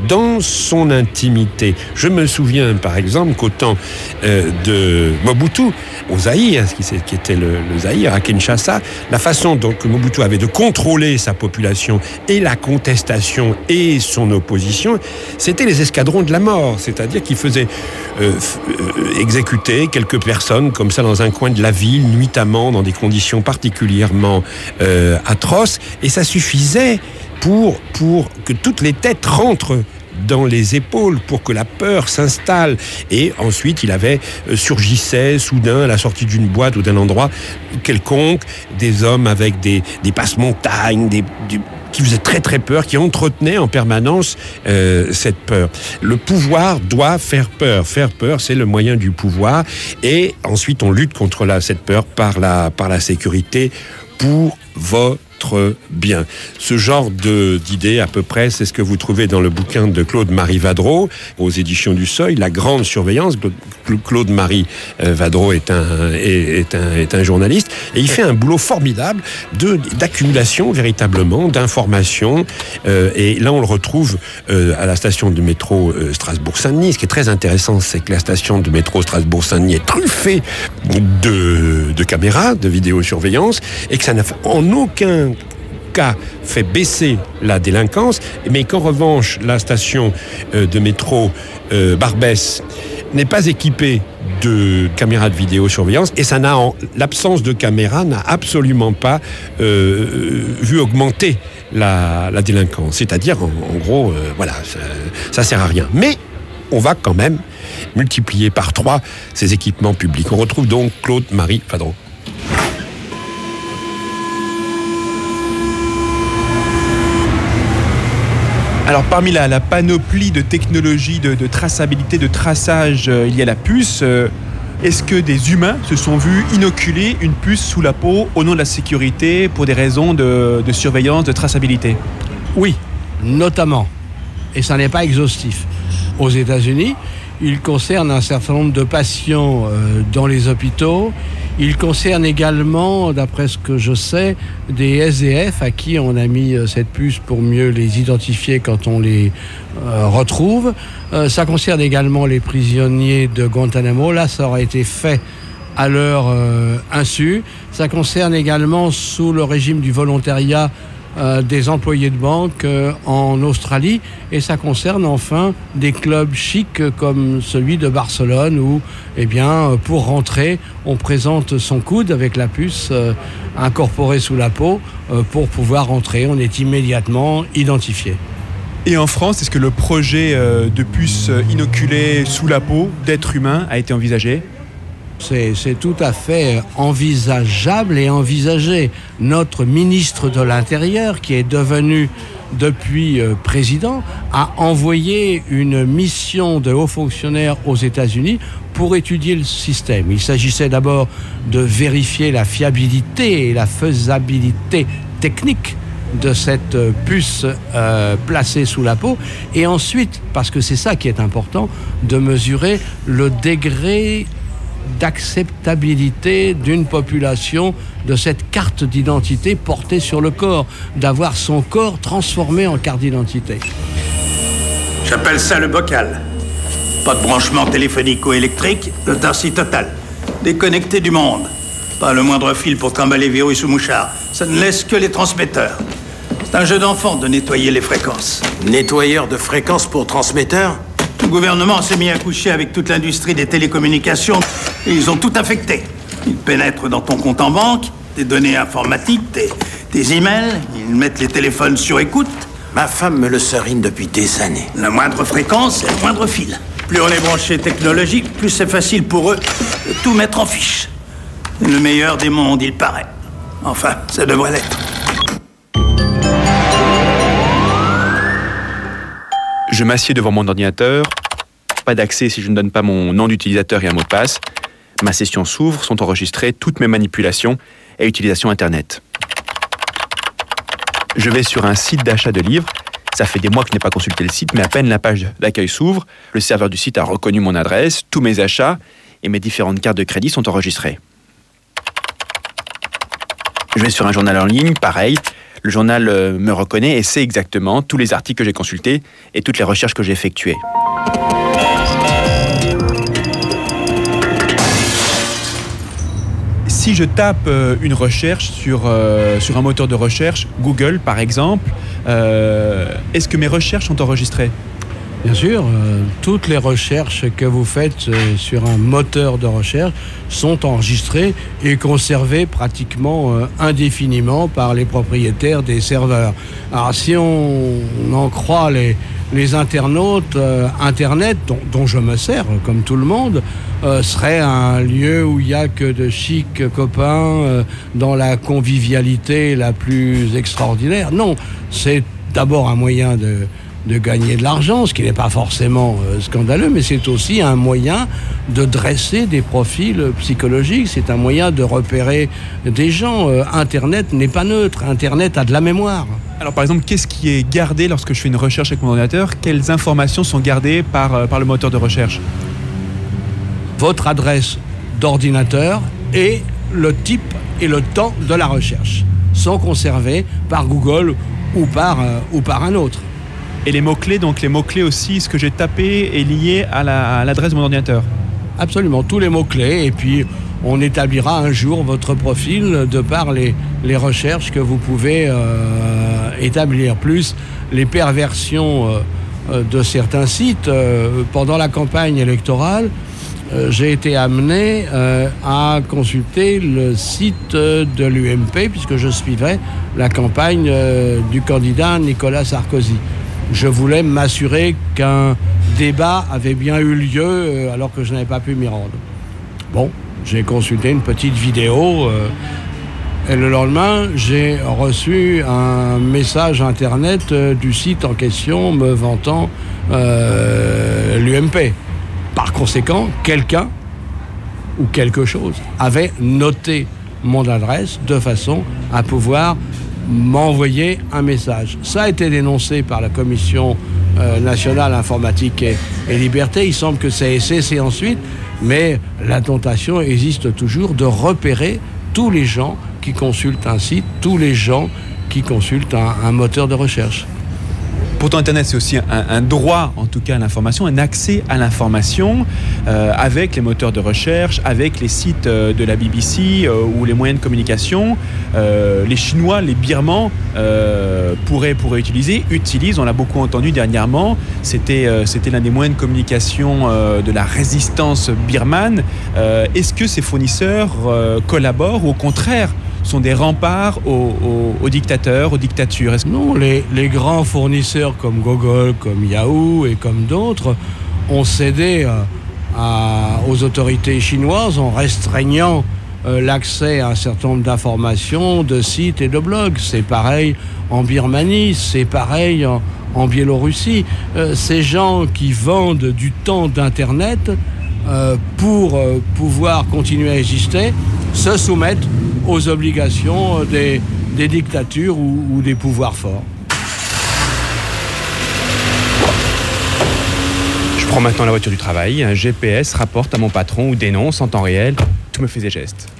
dans son intimité. Je me souviens par exemple qu'au temps euh, de Mobutu, au Zaïre, ce qui, qui était le, le Zaïre à Kinshasa, la façon dont que Mobutu avait de contrôler sa population et la contestation et son opposition, c'était les escadrons de la mort, c'est-à-dire qu'il faisait euh, euh, exécuter quelques personnes comme ça dans un coin de la ville, nuitamment, dans des conditions particulièrement euh, atroces, et ça suffisait pour, pour que toutes les têtes rentrent dans les épaules pour que la peur s'installe. Et ensuite, il avait euh, surgissait soudain à la sortie d'une boîte ou d'un endroit quelconque des hommes avec des, des passe-montagnes, des, des, qui faisaient très très peur, qui entretenaient en permanence euh, cette peur. Le pouvoir doit faire peur. Faire peur, c'est le moyen du pouvoir. Et ensuite, on lutte contre la, cette peur par la, par la sécurité pour votre bien. Ce genre de, d'idée, à peu près, c'est ce que vous trouvez dans le bouquin de Claude-Marie Vadreau, aux éditions du Seuil, La Grande Surveillance. Claude-Marie Vadreau est un, est, est, un, est un journaliste, et il fait un boulot formidable de, d'accumulation, véritablement, d'informations. Euh, et là, on le retrouve euh, à la station de métro euh, Strasbourg-Saint-Denis. Ce qui est très intéressant, c'est que la station de métro Strasbourg-Saint-Denis est truffée de, de caméras, de vidéosurveillance, et que ça n'a en aucun cas fait baisser la délinquance, mais qu'en revanche, la station euh, de métro euh, Barbès n'est pas équipée de caméras de vidéosurveillance, et ça n'a, en l'absence de caméras, n'a absolument pas euh, vu augmenter la, la délinquance. C'est-à-dire, en, en gros, euh, voilà, ça, ça sert à rien. Mais on va quand même multiplier par trois ces équipements publics. On retrouve donc Claude-Marie Vadreau. Alors parmi la, la panoplie de technologies de, de traçabilité, de traçage, euh, il y a la puce. Euh, est-ce que des humains se sont vus inoculer une puce sous la peau au nom de la sécurité pour des raisons de, de surveillance, de traçabilité ? Oui, notamment. Et ça n'est pas exhaustif. Aux États-Unis, il concerne un certain nombre de patients euh, dans les hôpitaux. Il concerne également, d'après ce que je sais, des S D F à qui on a mis cette puce pour mieux les identifier quand on les euh, retrouve. Euh, ça concerne également les prisonniers de Guantanamo. Là, ça aurait été fait à leur euh, insu. Ça concerne également, sous le régime du volontariat, Euh, des employés de banque euh, en Australie, et ça concerne enfin des clubs chics comme celui de Barcelone où, eh bien, pour rentrer, on présente son coude avec la puce euh, incorporée sous la peau euh, pour pouvoir rentrer. On est immédiatement identifié. Et en France, est-ce que le projet euh, de puce inoculée sous la peau d'êtres humains a été envisagé ? C'est, c'est tout à fait envisageable et envisagé. Notre ministre de l'Intérieur, qui est devenu depuis euh, président, a envoyé une mission de hauts fonctionnaires aux États-Unis pour étudier le système. Il s'agissait d'abord de vérifier la fiabilité et la faisabilité technique de cette puce euh, placée sous la peau, et ensuite, parce que c'est ça qui est important, de mesurer le degré d'acceptabilité d'une population de cette carte d'identité portée sur le corps, d'avoir son corps transformé en carte d'identité. J'appelle ça le bocal. Pas de branchement téléphonico-électrique, l'autarcie totale. Déconnecté du monde. Pas le moindre fil pour trimballer virus ou mouchard. Ça ne laisse que les transmetteurs. C'est un jeu d'enfant de nettoyer les fréquences. Nettoyeur de fréquences pour transmetteurs ? Le gouvernement s'est mis à coucher avec toute l'industrie des télécommunications et ils ont tout infecté. Ils pénètrent dans ton compte en banque, tes données informatiques, tes, tes emails, ils mettent les téléphones sur écoute. Ma femme me le serine depuis des années. La moindre fréquence, c'est le moindre fil. Plus on est branché technologique, plus c'est facile pour eux de tout mettre en fiche. Le meilleur des mondes, il paraît. Enfin, ça devrait l'être. Je m'assieds devant mon ordinateur. Pas d'accès si je ne donne pas mon nom d'utilisateur et un mot de passe. Ma session s'ouvre, sont enregistrées toutes mes manipulations et utilisations Internet. Je vais sur un site d'achat de livres. Ça fait des mois que je n'ai pas consulté le site, mais à peine la page d'accueil s'ouvre, le serveur du site a reconnu mon adresse, tous mes achats et mes différentes cartes de crédit sont enregistrées. Je vais sur un journal en ligne, pareil. Le journal euh, me reconnaît et sait exactement tous les articles que j'ai consultés et toutes les recherches que j'ai effectuées. Si je tape euh, une recherche sur, euh, sur un moteur de recherche, Google par exemple, euh, est-ce que mes recherches sont enregistrées ? Bien sûr, euh, toutes les recherches que vous faites euh, sur un moteur de recherche sont enregistrées et conservées pratiquement euh, indéfiniment par les propriétaires des serveurs. Alors si on, on en croit les, les internautes, euh, Internet, dont, dont je me sers comme tout le monde, euh, serait un lieu où il n'y a que de chics copains euh, dans la convivialité la plus extraordinaire. Non, c'est d'abord un moyen de... de gagner de l'argent, ce qui n'est pas forcément euh, scandaleux, mais c'est aussi un moyen de dresser des profils psychologiques, c'est un moyen de repérer des gens. Euh, Internet n'est pas neutre, Internet a de la mémoire. Alors par exemple, qu'est-ce qui est gardé lorsque je fais une recherche avec mon ordinateur ? Quelles informations sont gardées par, euh, par le moteur de recherche ? Votre adresse d'ordinateur et le type et le temps de la recherche sont conservés par Google ou par, euh, ou par un autre. Et les mots-clés, donc les mots-clés aussi, ce que j'ai tapé est lié à, la, à l'adresse de mon ordinateur. Absolument, tous les mots-clés. Et puis, on établira un jour votre profil de par les, les recherches que vous pouvez euh, établir. Plus les perversions euh, de certains sites. Euh, pendant la campagne électorale, euh, j'ai été amené euh, à consulter le site de l'U M P, puisque je suivais la campagne euh, du candidat Nicolas Sarkozy. Je voulais m'assurer qu'un débat avait bien eu lieu euh, alors que je n'avais pas pu m'y rendre. Bon, j'ai consulté une petite vidéo euh, et le lendemain, j'ai reçu un message internet euh, du site en question me vantant euh, l'U M P. Par conséquent, quelqu'un ou quelque chose avait noté mon adresse de façon à pouvoir m'envoyer un message. Ça a été dénoncé par la Commission euh, nationale informatique et, et liberté. Il semble que ça ait cessé ensuite, mais la tentation existe toujours de repérer tous les gens qui consultent un site, tous les gens qui consultent un, un moteur de recherche. Pourtant, Internet, c'est aussi un, un droit, en tout cas, à l'information, un accès à l'information euh, avec les moteurs de recherche, avec les sites euh, de la B B C euh, ou les moyens de communication. Euh, les Chinois, les Birmans euh, pourraient, pourraient utiliser, utilisent, on l'a beaucoup entendu dernièrement, c'était, euh, c'était l'un des moyens de communication euh, de la résistance birmane. Euh, est-ce que ces fournisseurs euh, collaborent ou au contraire sont des remparts aux, aux, aux dictateurs, aux dictatures? Est-ce... Non, les, les grands fournisseurs comme Google, comme Yahoo et comme d'autres ont cédé euh, à, aux autorités chinoises en restreignant euh, l'accès à un certain nombre d'informations, de sites et de blogs. C'est pareil en Birmanie, c'est pareil en, en Biélorussie. Euh, ces gens qui vendent du temps d'Internet euh, pour euh, pouvoir continuer à exister se soumettent aux obligations des, des dictatures ou, ou des pouvoirs forts. Je prends maintenant la voiture du travail, un G P S rapporte à mon patron ou dénonce en temps réel tous mes faits et gestes.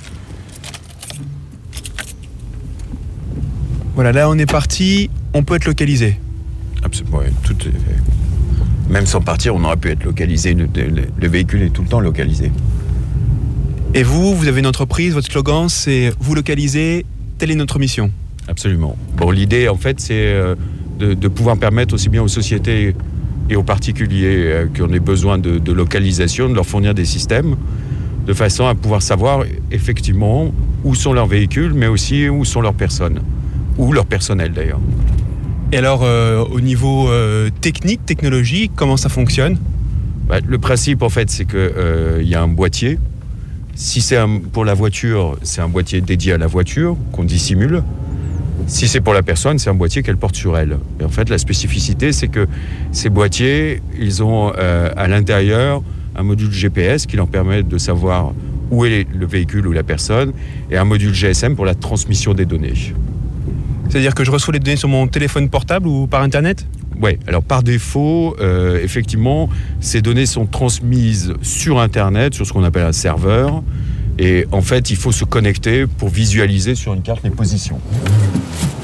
Voilà, là on est parti, on peut être localisé. Absolument, ouais, tout est fait. Même sans partir, on aurait pu être localisé, le, le, le véhicule est tout le temps localisé. Et vous, vous avez une entreprise, votre slogan c'est « Vous localisez, telle est notre mission ». Absolument. Bon, l'idée en fait c'est de, de pouvoir permettre aussi bien aux sociétés et aux particuliers euh, qui ont des besoins de, de localisation, de leur fournir des systèmes, de façon à pouvoir savoir effectivement où sont leurs véhicules, mais aussi où sont leurs personnes, ou leur personnel d'ailleurs. Et alors, euh, au niveau euh, technique, technologique, comment ça fonctionne ? Bah, le principe en fait c'est qu'il euh, y a un boîtier. Si c'est un, pour la voiture, c'est un boîtier dédié à la voiture qu'on dissimule. Si c'est pour la personne, c'est un boîtier qu'elle porte sur elle. Et en fait, la spécificité, c'est que ces boîtiers, ils ont euh, à l'intérieur un module G P S qui leur permet de savoir où est le véhicule ou la personne, et un module G S M pour la transmission des données. C'est-à-dire que je reçois les données sur mon téléphone portable ou par Internet ? Oui, alors par défaut, euh, effectivement, ces données sont transmises sur Internet, sur ce qu'on appelle un serveur. Et en fait, il faut se connecter pour visualiser sur une carte les positions.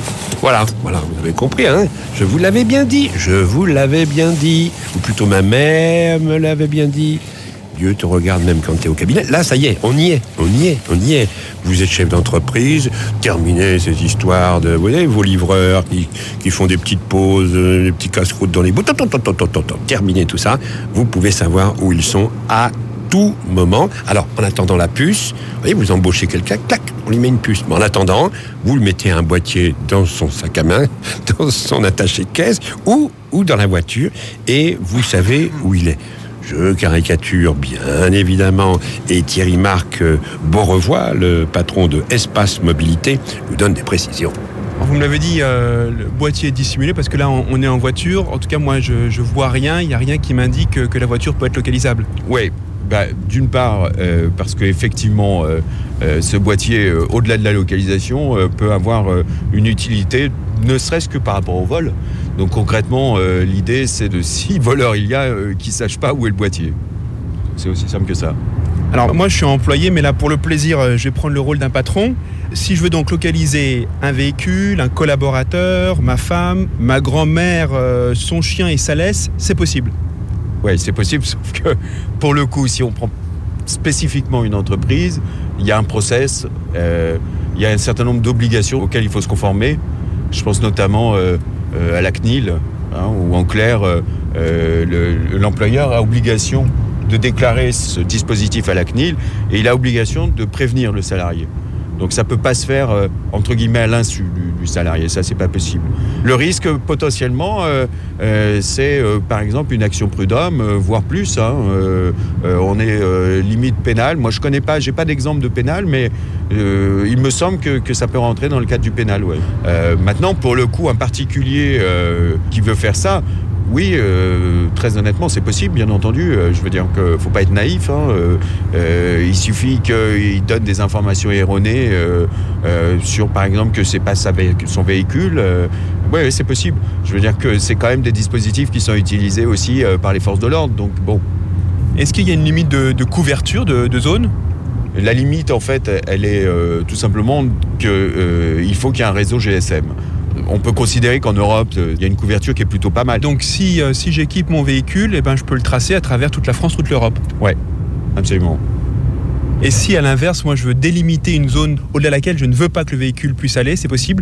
Voilà, voilà, vous avez compris, hein. Je vous l'avais bien dit, je vous l'avais bien dit. Ou plutôt ma mère me l'avait bien dit. Dieu te regarde même quand tu es au cabinet. Là, ça y est, on y est, on y est, on y est. Vous êtes chef d'entreprise, terminez ces histoires de, vous voyez, vos livreurs qui, qui font des petites pauses, des petits casse-croûtes dans les bouts. Terminez tout ça. Vous pouvez savoir où ils sont à tout moment. Alors, en attendant la puce, vous voyez, vous embauchez quelqu'un, clac, on lui met une puce. Mais en attendant, vous le mettez un boîtier dans son sac à main, dans son attaché de caisse, ou, ou dans la voiture, et vous savez où il est. Je caricature bien évidemment, et Thierry-Marc Beaurevoix, le patron de Espace Mobilité, nous donne des précisions. Vous me l'avez dit, euh, le boîtier est dissimulé parce que là on, on est en voiture. En tout cas, moi je, je vois rien, il n'y a rien qui m'indique que, que la voiture peut être localisable. Oui, bah, d'une part, euh, parce qu'effectivement, euh, euh, ce boîtier, euh, au-delà de la localisation, euh, peut avoir euh, une utilité, ne serait-ce que par rapport au vol. Donc concrètement, euh, l'idée c'est de, si voleur il y a, euh, qu'ils ne sachent pas où est le boîtier. C'est aussi simple que ça. Alors moi je suis employé, mais là pour le plaisir, je vais prendre le rôle d'un patron. Si je veux donc localiser un véhicule, un collaborateur, ma femme, ma grand-mère, euh, son chien et sa laisse, c'est possible. Oui, c'est possible, sauf que pour le coup, si on prend spécifiquement une entreprise, il y a un process, euh, il y a un certain nombre d'obligations auxquelles il faut se conformer. Je pense notamment euh, euh, à la C N I L, hein, où en clair, euh, euh, le, l'employeur a obligation de déclarer ce dispositif à la C N I L et il a obligation de prévenir le salarié. Donc ça ne peut pas se faire, euh, entre guillemets, à l'insu du, du salarié. Ça, c'est pas possible. Le risque, potentiellement, euh, euh, c'est, euh, par exemple, une action prud'homme, euh, voire plus. Hein, euh, euh, on est euh, limite pénale. Moi, je connais pas, j'ai pas d'exemple de pénal, mais euh, il me semble que, que ça peut rentrer dans le cadre du pénal. Ouais. Euh, maintenant, pour le coup, un particulier euh, qui veut faire ça, oui, euh, très honnêtement, c'est possible, bien entendu. Euh, je veux dire qu'il ne faut pas être naïf. Hein. Euh, euh, il suffit qu'il donne des informations erronées euh, euh, sur, par exemple, que ce n'est pas sa vé- son véhicule. Euh, oui, c'est possible. Je veux dire que c'est quand même des dispositifs qui sont utilisés aussi euh, par les forces de l'ordre. Donc, bon. Est-ce qu'il y a une limite de, de couverture de, de zone ? La limite, en fait, elle est euh, tout simplement qu'il euh, faut qu'il y ait un réseau G S M. On peut considérer qu'en Europe, il y a une couverture qui est plutôt pas mal. Donc si, euh, si j'équipe mon véhicule, eh ben, je peux le tracer à travers toute la France, toute l'Europe. Oui, absolument. Et si à l'inverse, moi je veux délimiter une zone au-delà de laquelle je ne veux pas que le véhicule puisse aller, c'est possible ?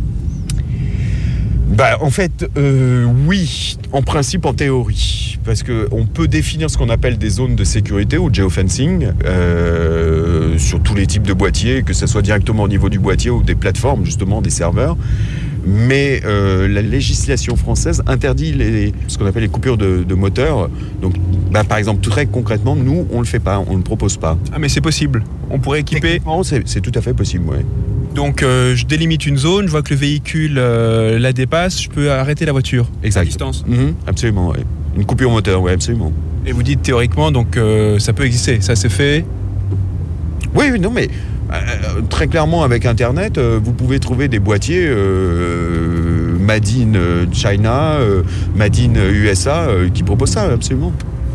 Bah, en fait, euh, oui, en principe, en théorie. Parce qu'on peut définir ce qu'on appelle des zones de sécurité ou de géofencing euh, sur tous les types de boîtiers, que ce soit directement au niveau du boîtier ou des plateformes, justement, des serveurs. Mais euh, la législation française interdit les, ce qu'on appelle les coupures de, de moteur. Donc, bah, par exemple, très concrètement, nous, on ne le fait pas, on ne le propose pas. Ah, mais c'est possible. On pourrait équiper... C'est, c'est tout à fait possible, oui. Donc, euh, je délimite une zone, je vois que le véhicule euh, la dépasse, je peux arrêter la voiture. Exact. À distance. Mmh, absolument, oui. Une coupure moteur, oui, absolument. Et vous dites théoriquement, donc euh, ça peut exister, ça c'est fait ? Oui, non, mais... Euh, très clairement, avec Internet, euh, vous pouvez trouver des boîtiers euh, Made in China, euh, Made in U S A, euh, qui proposent ça, absolument.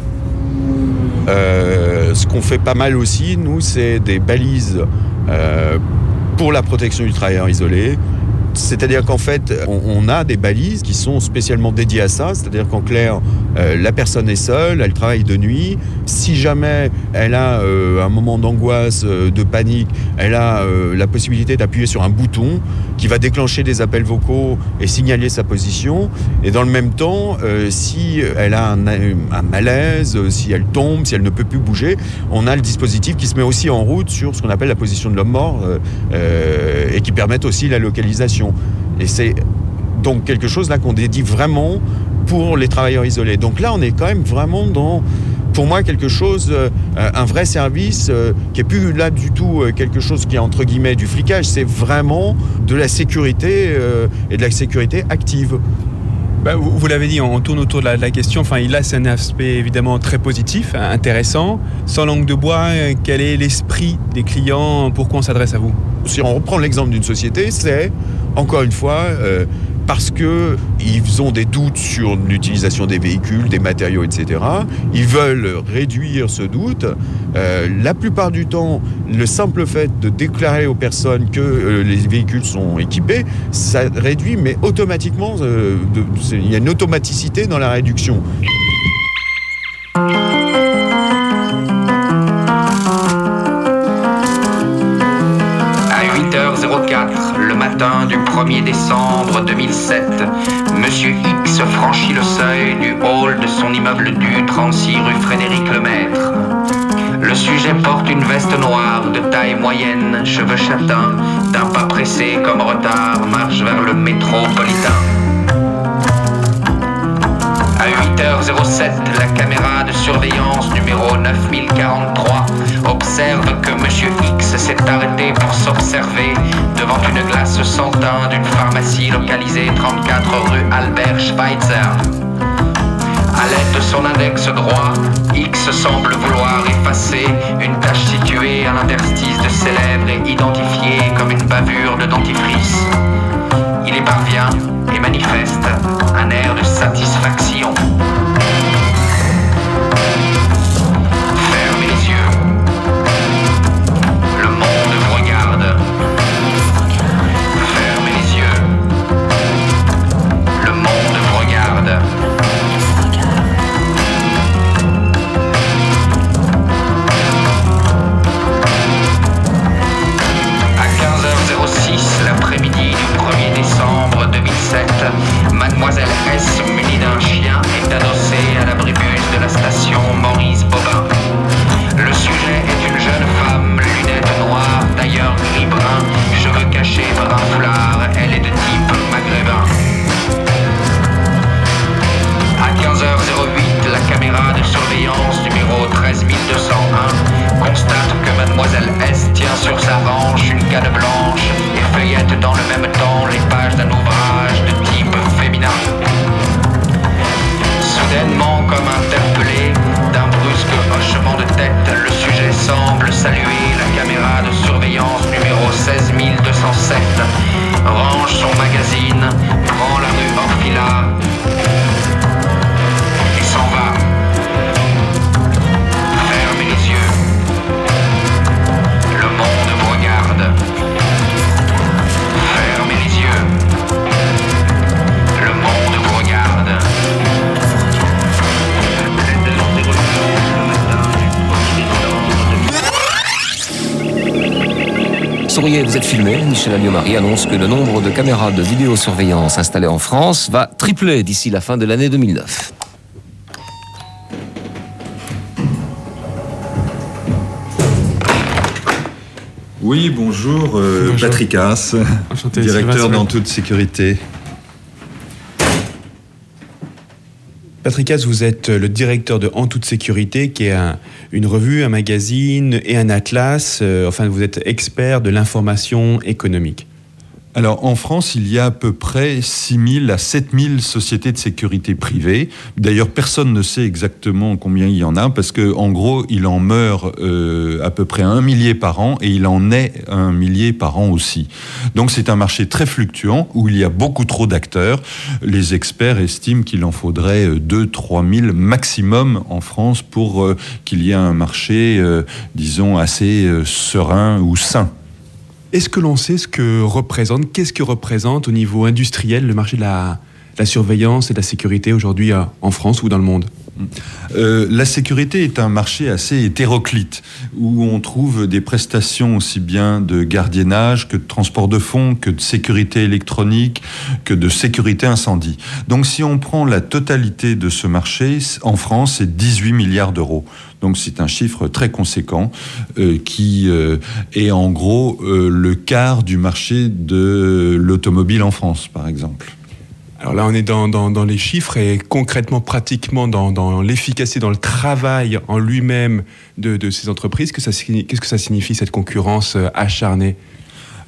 Euh, ce qu'on fait pas mal aussi, nous, c'est des balises euh, pour la protection du travailleur isolé. C'est-à-dire qu'en fait, on, on a des balises qui sont spécialement dédiées à ça. C'est-à-dire qu'en clair, euh, la personne est seule, elle travaille de nuit. Si jamais elle a euh, un moment d'angoisse, euh, de panique, elle a euh, la possibilité d'appuyer sur un bouton qui va déclencher des appels vocaux et signaler sa position. Et dans le même temps, euh, si elle a un, un malaise, si elle tombe, si elle ne peut plus bouger, on a le dispositif qui se met aussi en route sur ce qu'on appelle la position de l'homme mort euh, euh, et qui permet aussi la localisation. Et c'est donc quelque chose là qu'on dédie vraiment pour les travailleurs isolés. Donc là, on est quand même vraiment dans, pour moi, quelque chose, euh, un vrai service euh, qui est plus là du tout euh, quelque chose qui est entre guillemets du flicage. C'est vraiment de la sécurité euh, et de la sécurité active. Bah, vous, vous l'avez dit, on tourne autour de la, de la question. Enfin, là, c'est un aspect évidemment très positif, intéressant. Sans langue de bois, quel est l'esprit des clients ? Pourquoi on s'adresse à vous ? Si on reprend l'exemple d'une société, c'est, encore une fois, euh, parce qu'ils ont des doutes sur l'utilisation des véhicules, des matériaux, et cetera. Ils veulent réduire ce doute. Euh, la plupart du temps, le simple fait de déclarer aux personnes que euh, les véhicules sont équipés, ça réduit, mais automatiquement, euh, de, il y a une automaticité dans la réduction. Le matin du premier décembre deux mille sept, Monsieur X franchit le seuil du hall de son immeuble du trente-six rue Frédéric Lemaître. Le sujet porte une veste noire de taille moyenne, cheveux châtains, d'un pas pressé comme retard, marche vers le métropolitain. À huit heures sept, la caméra de surveillance numéro neuf mille quarante-trois observe que Monsieur X s'est arrêté pour s'observer devant une glace sans teint d'une pharmacie localisée trente-quatre rue Albert Schweitzer. À l'aide de son index droit, X semble vouloir effacer une tache située à l'interstice de ses lèvres et identifiée comme une bavure de dentifrice. Il y parvient et manifeste un air de satisfaction. Fermez les yeux. Le monde vous regarde. Fermez les yeux. Le monde vous regarde. À quinze heures six, l'après-midi du premier décembre deux mille sept, Mademoiselle S, munie d'un chien, est adossée à l'abribus de la station Maurice Bobin. Le sujet est une jeune femme, lunettes noires, d'ailleurs gris-brun, cheveux cachés par un foulard. Elle est de type maghrébin. À quinze heures huit, la caméra de surveillance numéro treize mille deux cent un constate que Mademoiselle S tient sur sa hanche une canne blanche et feuillette dans le même temps les pages d'un ouvrage de type féminin. Soudainement, comme interpellé d'un brusque hochement de tête, le sujet semble saluer la caméra de surveillance numéro seize mille deux cent sept, range son magazine, prend la rue Orfila et s'en va. Fermez les yeux. Le monde vous regarde. Fermez les yeux. Le monde vous regarde. Souriez, vous êtes filmé. Michel Alliot-Marie annonce que le nombre de caméras de vidéosurveillance installées en France va tripler d'ici la fin de l'année deux mille neuf. Oui, bonjour, euh, bonjour. Patrick Haas, Enchanté, directeur d'En Toute Sécurité. Patrick Haas, vous êtes le directeur de En Toute Sécurité, qui est un, une revue, un magazine et un atlas. Euh, enfin, vous êtes expert de l'information économique. Alors, en France, il y a à peu près six mille à sept mille sociétés de sécurité privées. D'ailleurs, personne ne sait exactement combien il y en a, parce que, en gros, il en meurt euh, à peu près un millier par an, et il en naît un millier par an aussi. Donc, c'est un marché très fluctuant, où il y a beaucoup trop d'acteurs. Les experts estiment qu'il en faudrait deux à trois mille maximum en France pour euh, qu'il y ait un marché, euh, disons, assez euh, serein ou sain. Est-ce que l'on sait ce que représente, qu'est-ce que représente au niveau industriel le marché de la, la surveillance et de la sécurité aujourd'hui en France ou dans le monde ? Euh, la sécurité est un marché assez hétéroclite, où on trouve des prestations aussi bien de gardiennage que de transport de fonds, que de sécurité électronique, que de sécurité incendie. Donc si on prend la totalité de ce marché, en France, c'est dix-huit milliards d'euros. Donc c'est un chiffre très conséquent euh, qui euh, est en gros euh, le quart du marché de l'automobile en France, par exemple. Alors là, on est dans, dans, dans les chiffres et concrètement, pratiquement dans, dans l'efficacité, dans le travail en lui-même de, de ces entreprises. Que ça, qu'est-ce que ça signifie, cette concurrence acharnée ?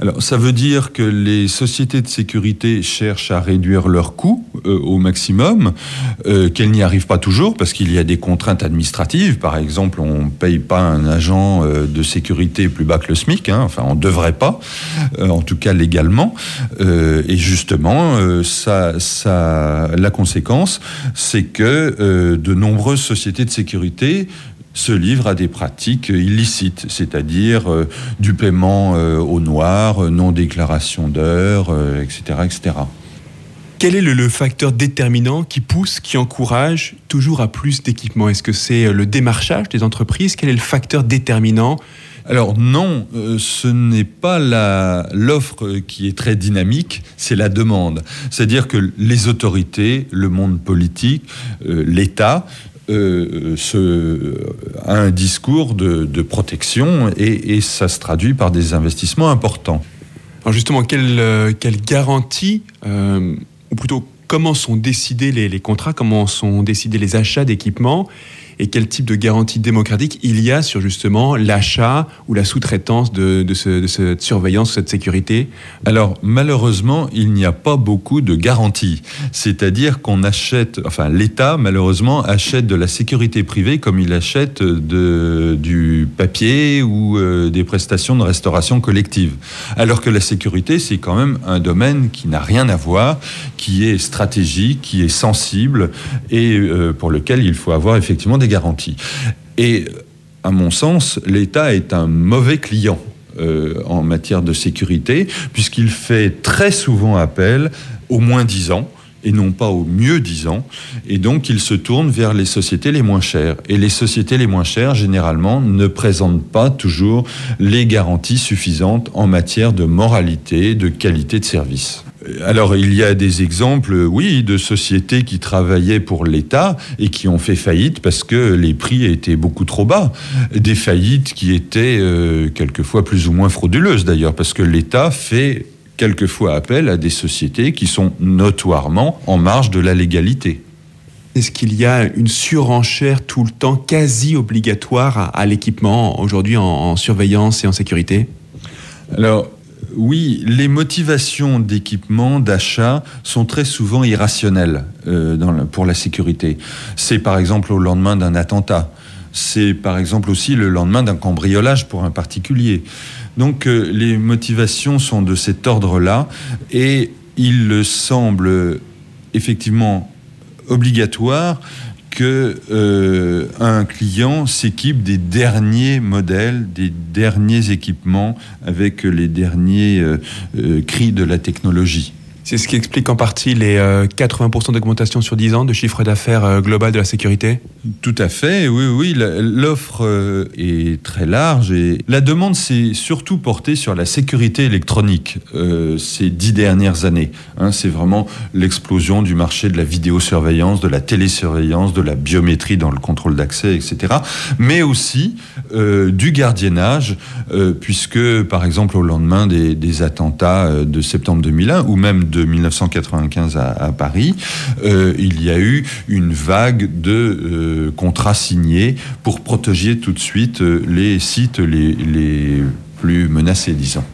Alors, ça veut dire que les sociétés de sécurité cherchent à réduire leurs coûts euh, au maximum, euh, qu'elles n'y arrivent pas toujours parce qu'il y a des contraintes administratives. Par exemple, on ne paye pas un agent euh, de sécurité plus bas que le SMIC, hein, enfin, on ne devrait pas, euh, en tout cas légalement. Euh, et justement, euh, ça, ça, la conséquence, c'est que euh, de nombreuses sociétés de sécurité se livrent à des pratiques illicites, c'est-à-dire euh, du paiement euh, au noir, euh, non-déclaration d'heures, euh, et cetera, et cetera. Quel est le, le facteur déterminant qui pousse, qui encourage toujours à plus d'équipements ? Est-ce que c'est le démarchage des entreprises ? Quel est le facteur déterminant ? Alors non, euh, ce n'est pas la, l'offre qui est très dynamique, c'est la demande. C'est-à-dire que les autorités, le monde politique, euh, l'État, Euh, ce, a un discours de, de protection et, et ça se traduit par des investissements importants. Alors justement, quelle, euh, quelle garantie, euh, ou plutôt comment sont décidés les, les contrats, comment sont décidés les achats d'équipements et quel type de garantie démocratique il y a sur justement l'achat ou la sous-traitance de, de, ce, de cette surveillance, de cette sécurité ? Alors malheureusement, il n'y a pas beaucoup de garanties. C'est-à-dire qu'on achète, enfin l'État malheureusement achète de la sécurité privée comme il achète de, du papier ou euh, des prestations de restauration collective. Alors que la sécurité, c'est quand même un domaine qui n'a rien à voir, qui est stratégique, qui est sensible et euh, pour lequel il faut avoir effectivement des garanties. Et à mon sens, l'État est un mauvais client euh, en matière de sécurité, puisqu'il fait très souvent appel au moins dix ans, et non pas au mieux dix ans, et donc il se tourne vers les sociétés les moins chères. Et les sociétés les moins chères, généralement, ne présentent pas toujours les garanties suffisantes en matière de moralité, de qualité de service. Alors, il y a des exemples, oui, de sociétés qui travaillaient pour l'État et qui ont fait faillite parce que les prix étaient beaucoup trop bas. Des faillites qui étaient euh, quelquefois plus ou moins frauduleuses, d'ailleurs, parce que l'État fait quelquefois appel à des sociétés qui sont notoirement en marge de la légalité. Est-ce qu'il y a une surenchère tout le temps quasi obligatoire à, à l'équipement aujourd'hui en, en surveillance et en sécurité ? Alors, oui, les motivations d'équipement, d'achat sont très souvent irrationnelles euh, dans la, pour la sécurité. C'est par exemple au lendemain d'un attentat. C'est par exemple aussi le lendemain d'un cambriolage pour un particulier. Donc euh, les motivations sont de cet ordre-là et il semble effectivement obligatoire que euh, un client s'équipe des derniers modèles, des derniers équipements avec les derniers euh, euh, cris de la technologie. C'est ce qui explique en partie les euh, quatre-vingts pour cent d'augmentation sur dix ans de chiffre d'affaires euh, global de la sécurité ? Tout à fait, oui, oui. L'offre euh, est très large et la demande s'est surtout portée sur la sécurité électronique euh, ces dix dernières années. Hein, c'est vraiment l'explosion du marché de la vidéosurveillance, de la télésurveillance, de la biométrie dans le contrôle d'accès, et cetera. Mais aussi euh, du gardiennage, euh, puisque, par exemple, au lendemain des, des attentats de septembre deux mille un, ou même de dix-neuf cent quatre-vingt-quinze à, à Paris, euh, il y a eu une vague de euh, contrats signés pour protéger tout de suite euh, les sites les, les plus menacés, disons.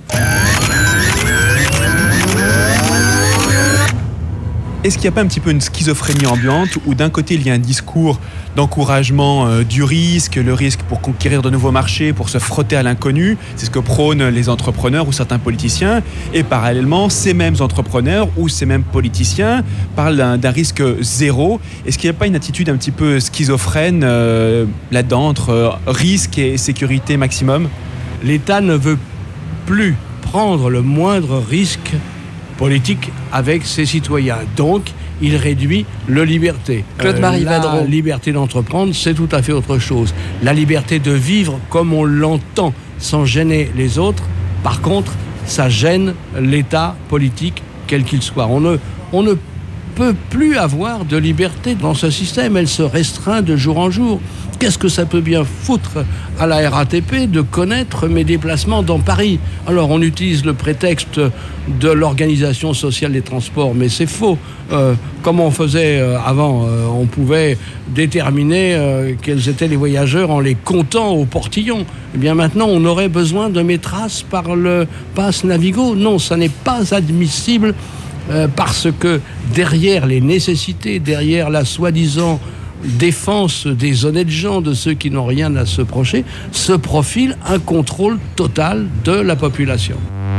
Est-ce qu'il n'y a pas un petit peu une schizophrénie ambiante où d'un côté il y a un discours d'encouragement euh, du risque, le risque pour conquérir de nouveaux marchés, pour se frotter à l'inconnu, c'est ce que prônent les entrepreneurs ou certains politiciens, et parallèlement ces mêmes entrepreneurs ou ces mêmes politiciens parlent d'un, d'un risque zéro. Est-ce qu'il n'y a pas une attitude un petit peu schizophrène euh, là-dedans entre euh, risque et sécurité maximum ? L'État ne veut plus prendre le moindre risque politique avec ses citoyens. Donc, il réduit la liberté. Claude-Marie euh, La Vadreau. liberté d'entreprendre, c'est tout à fait autre chose. La liberté de vivre comme on l'entend, sans gêner les autres, par contre, ça gêne l'État politique, quel qu'il soit. On ne, on ne peut plus avoir de liberté dans ce système. Elle se restreint de jour en jour. Qu'est-ce que ça peut bien foutre à la R A T P de connaître mes déplacements dans Paris? Alors on utilise le prétexte de l'organisation sociale des transports, mais c'est faux. Euh, comme on faisait euh, avant, euh, on pouvait déterminer euh, quels étaient les voyageurs en les comptant au portillon. Eh bien maintenant, on aurait besoin de mes traces par le pass Navigo. Non, ça n'est pas admissible euh, parce que derrière les nécessités, derrière la soi-disant défense des honnêtes gens, de ceux qui n'ont rien à se reprocher, se profile un contrôle total de la population.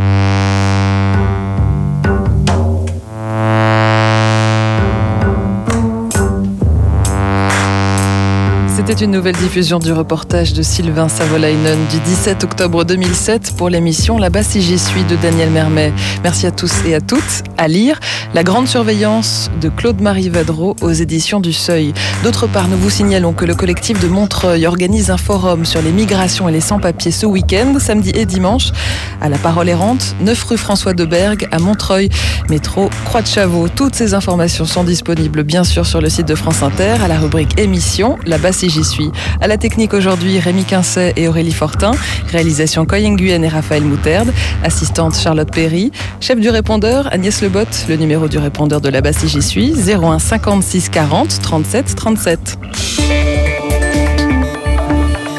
C'était une nouvelle diffusion du reportage de Sylvain Savolainen du dix-sept octobre deux mille sept pour l'émission Là-bas si j'y suis de Daniel Mermet. Merci à tous et à toutes. À lire La grande surveillance de Claude-Marie Vadreau aux éditions du Seuil. D'autre part, nous vous signalons que le collectif de Montreuil organise un forum sur les migrations et les sans-papiers ce week-end, samedi et dimanche, à la Parole Errante, neuf rue François Debergue à Montreuil, métro Croix de Chavaux. Toutes ces informations sont disponibles bien sûr sur le site de France Inter, à la rubrique émission Là-bas si j'y suis. À la technique aujourd'hui, Rémi Quincet et Aurélie Fortin. Réalisation Coy Nguyen et Raphaël Mouterde. Assistante Charlotte Perry. Chef du répondeur Agnès Lebotte. Le numéro du répondeur de Là-bas si j'y suis, zéro un cinquante-six quarante trente-sept trente-sept.